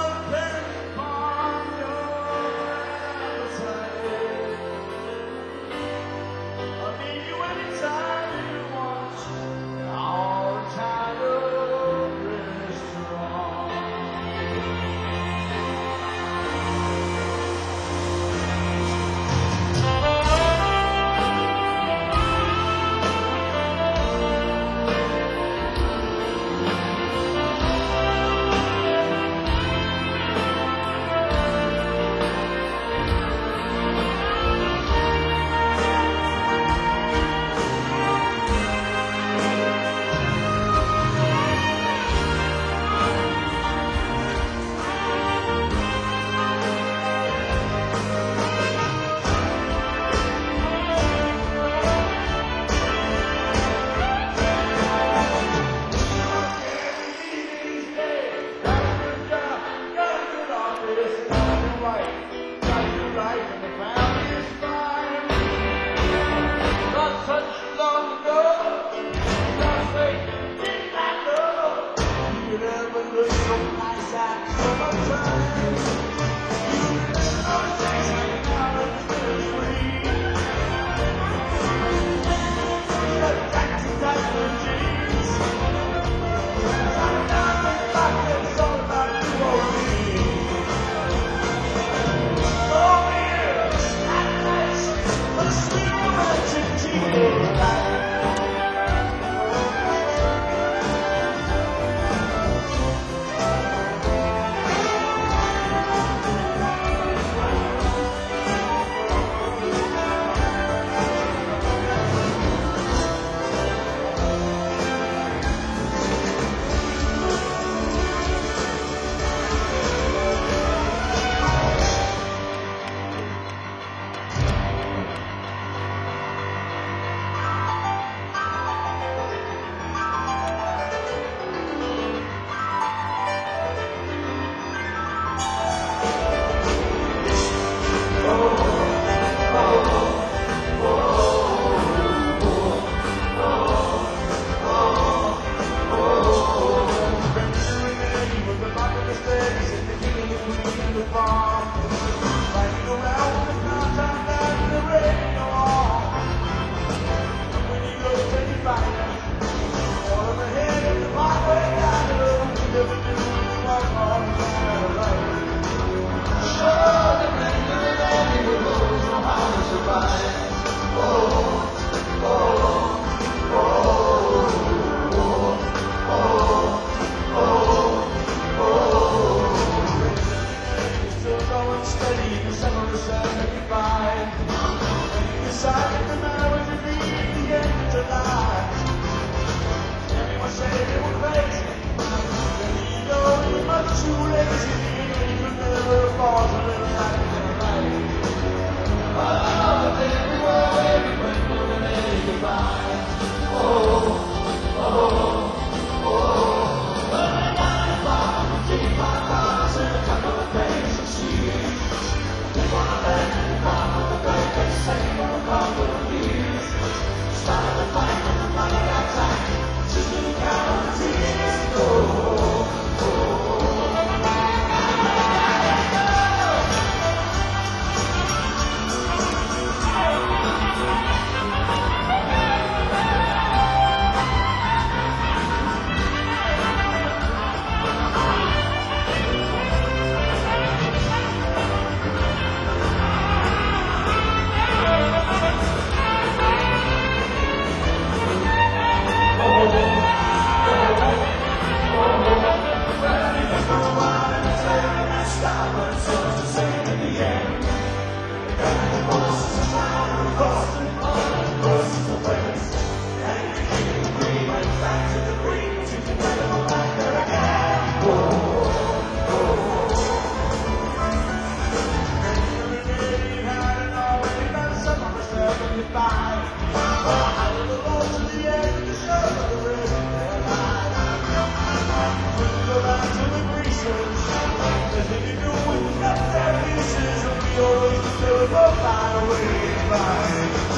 always never find a way back.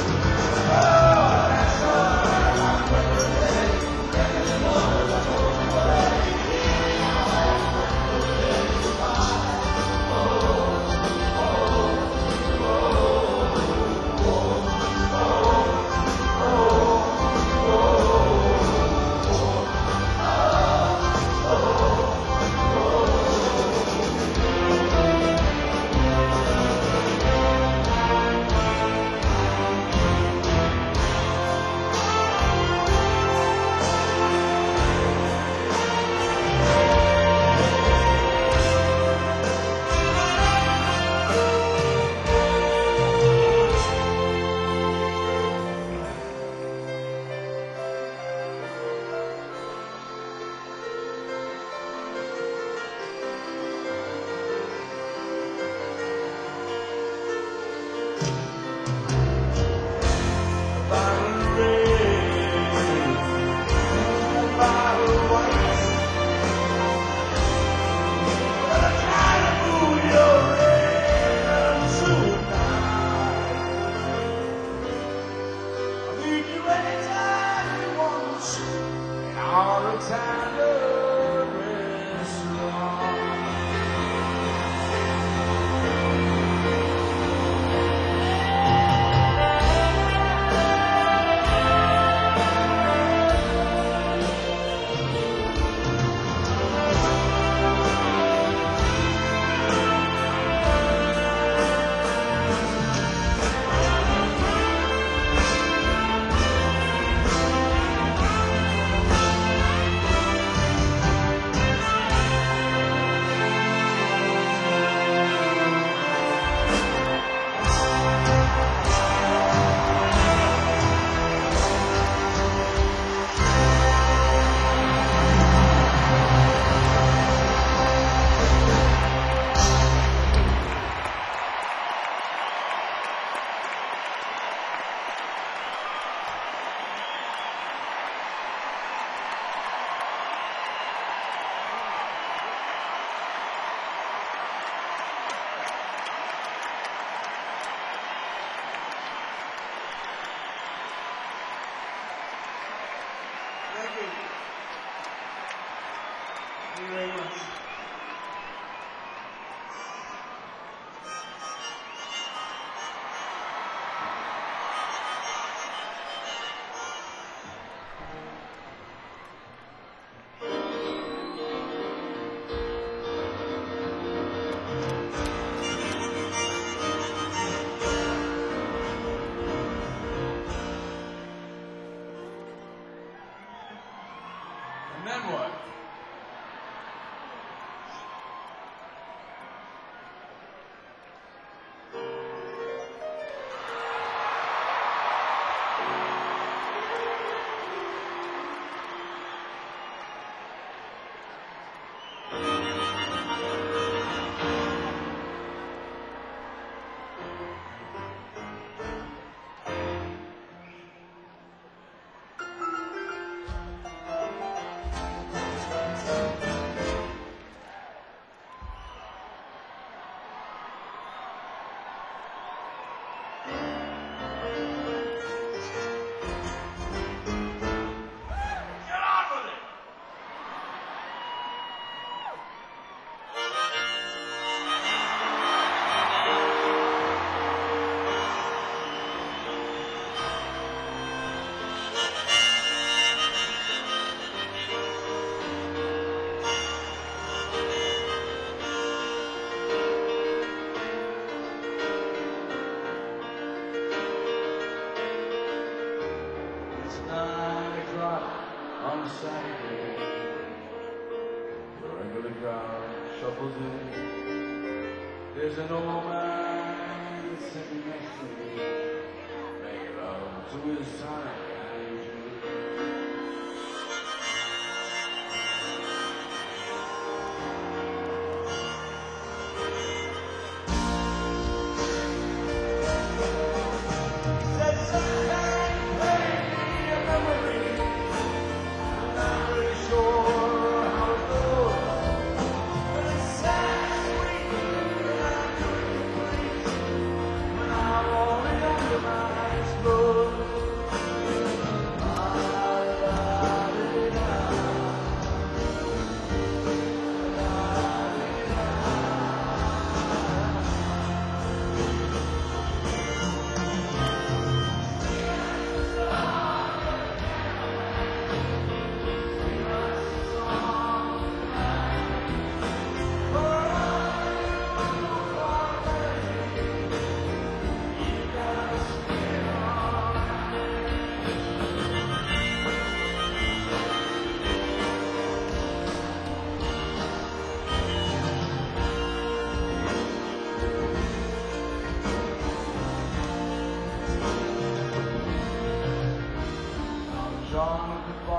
All the time the restaurant. Thank you. Thank you very much. And then what? It's 9 o'clock on a Saturday. The regular crowd shuffles in. There's an old man sitting next to me, making love to his tonic and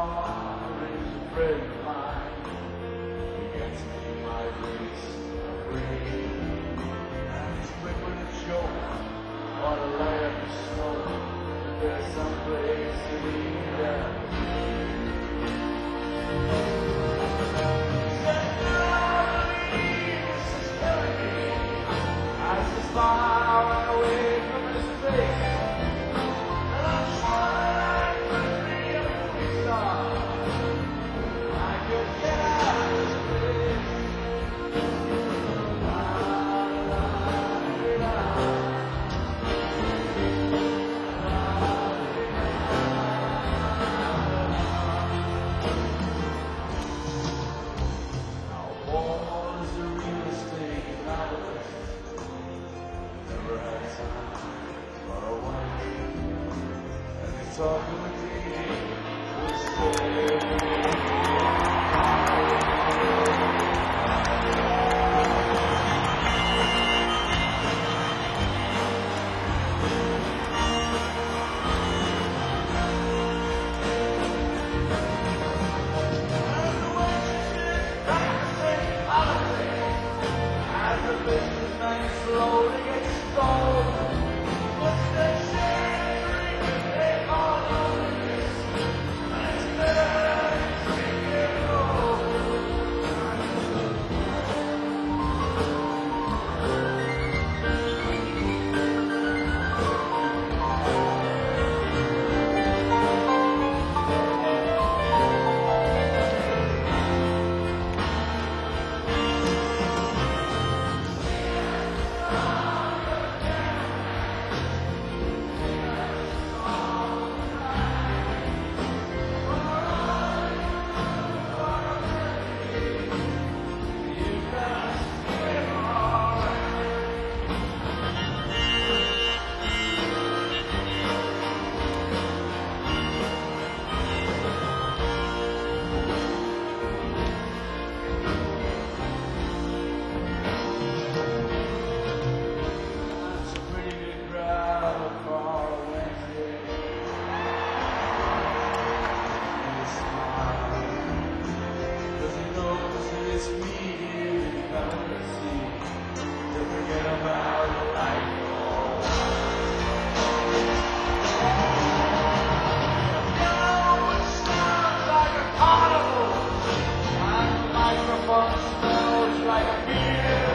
bar is a friend of mine. He gets me my drinks free. And he's quick with a joke or a light up the smoke. There's some place to be there. He said, "Nobody, this is killing me." As the smile went away from his face, and I'm trying to be a movie star. I could get out of this place. La, la, la, la. Now Paul is a real estate novelist. Never had time for a wife. And he's talking with me. We'll stay. And the waitresses practicing holiday as the businessman slowly gets stalled. What's the shame they all over this? And it's better to That's a pretty good crowd for a Wednesday. He smiles, 'cause he knows that it's me he's gonna see. To forget about life. Now it sounds like a carnival, and the microphone smells like a beer.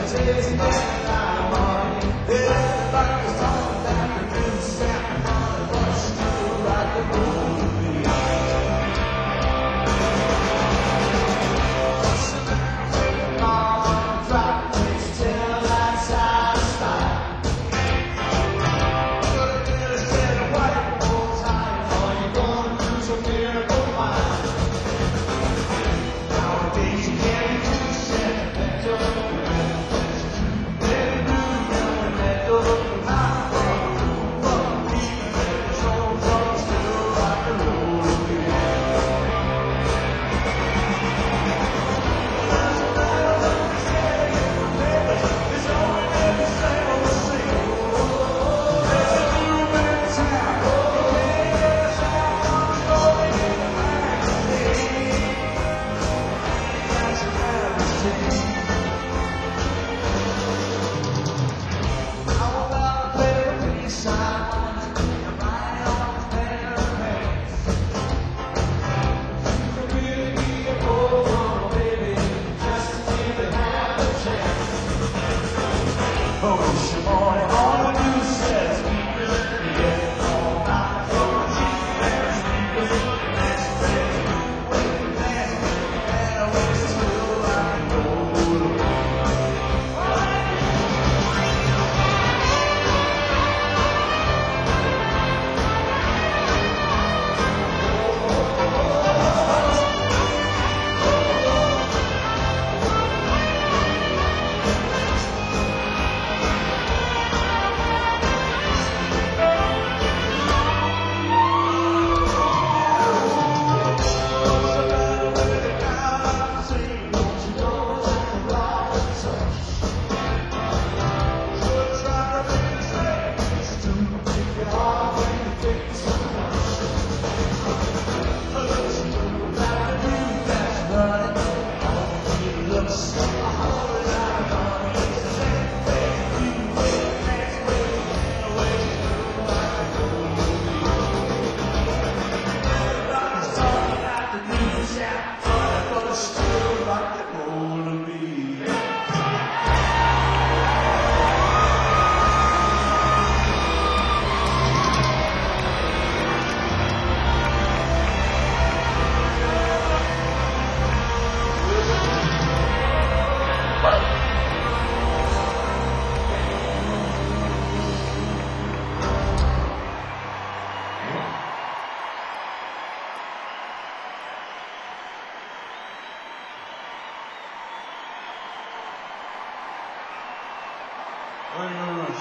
Thank you very much.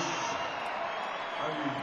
Thank you.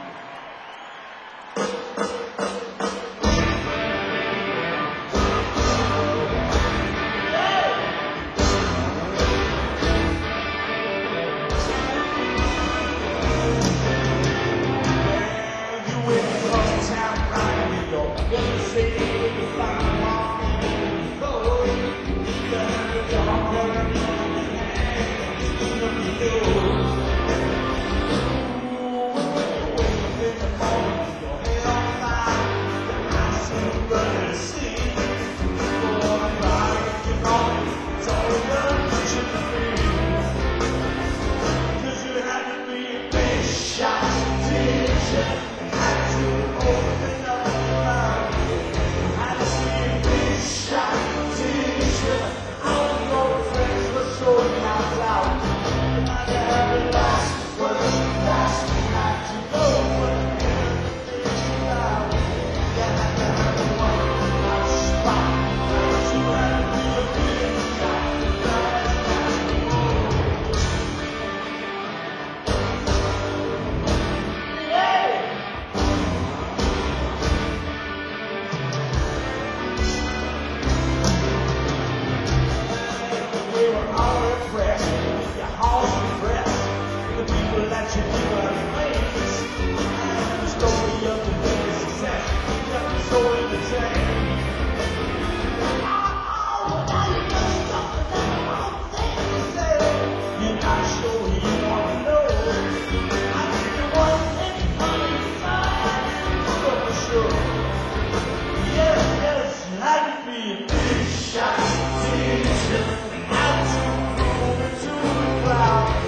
Shot, out, moving to the cloud.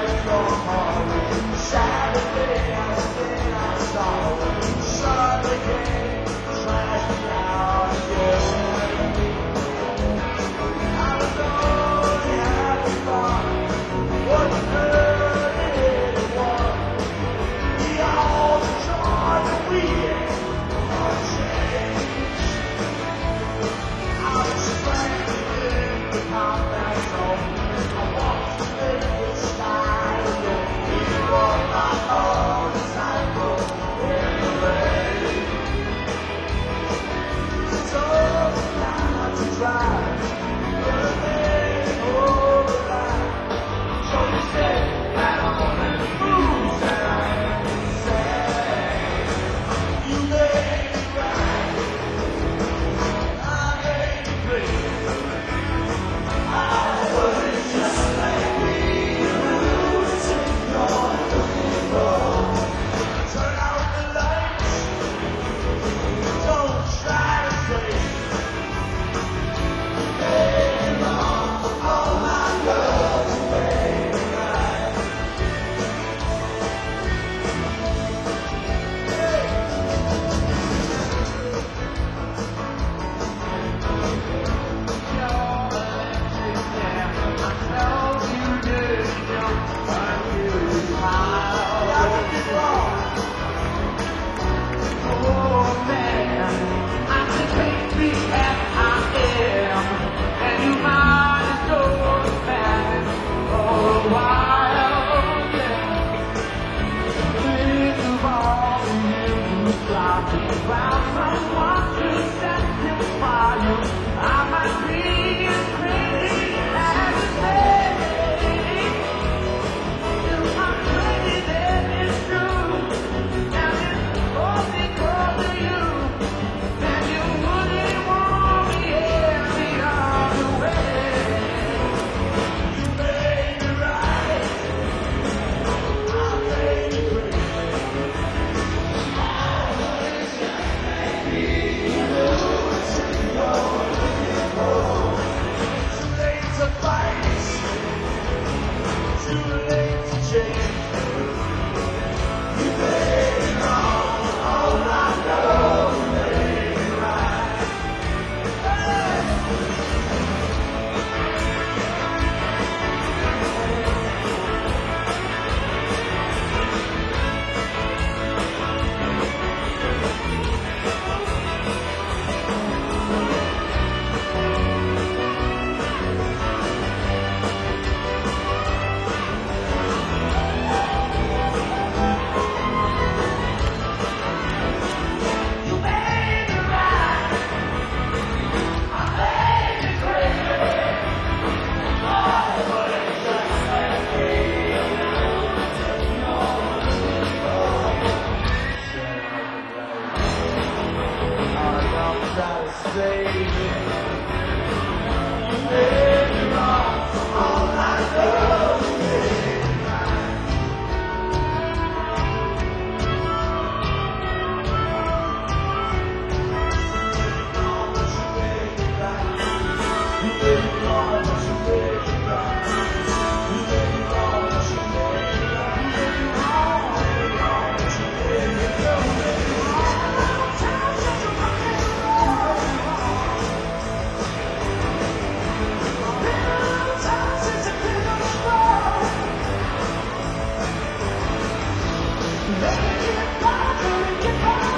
Let it get by, let it get by.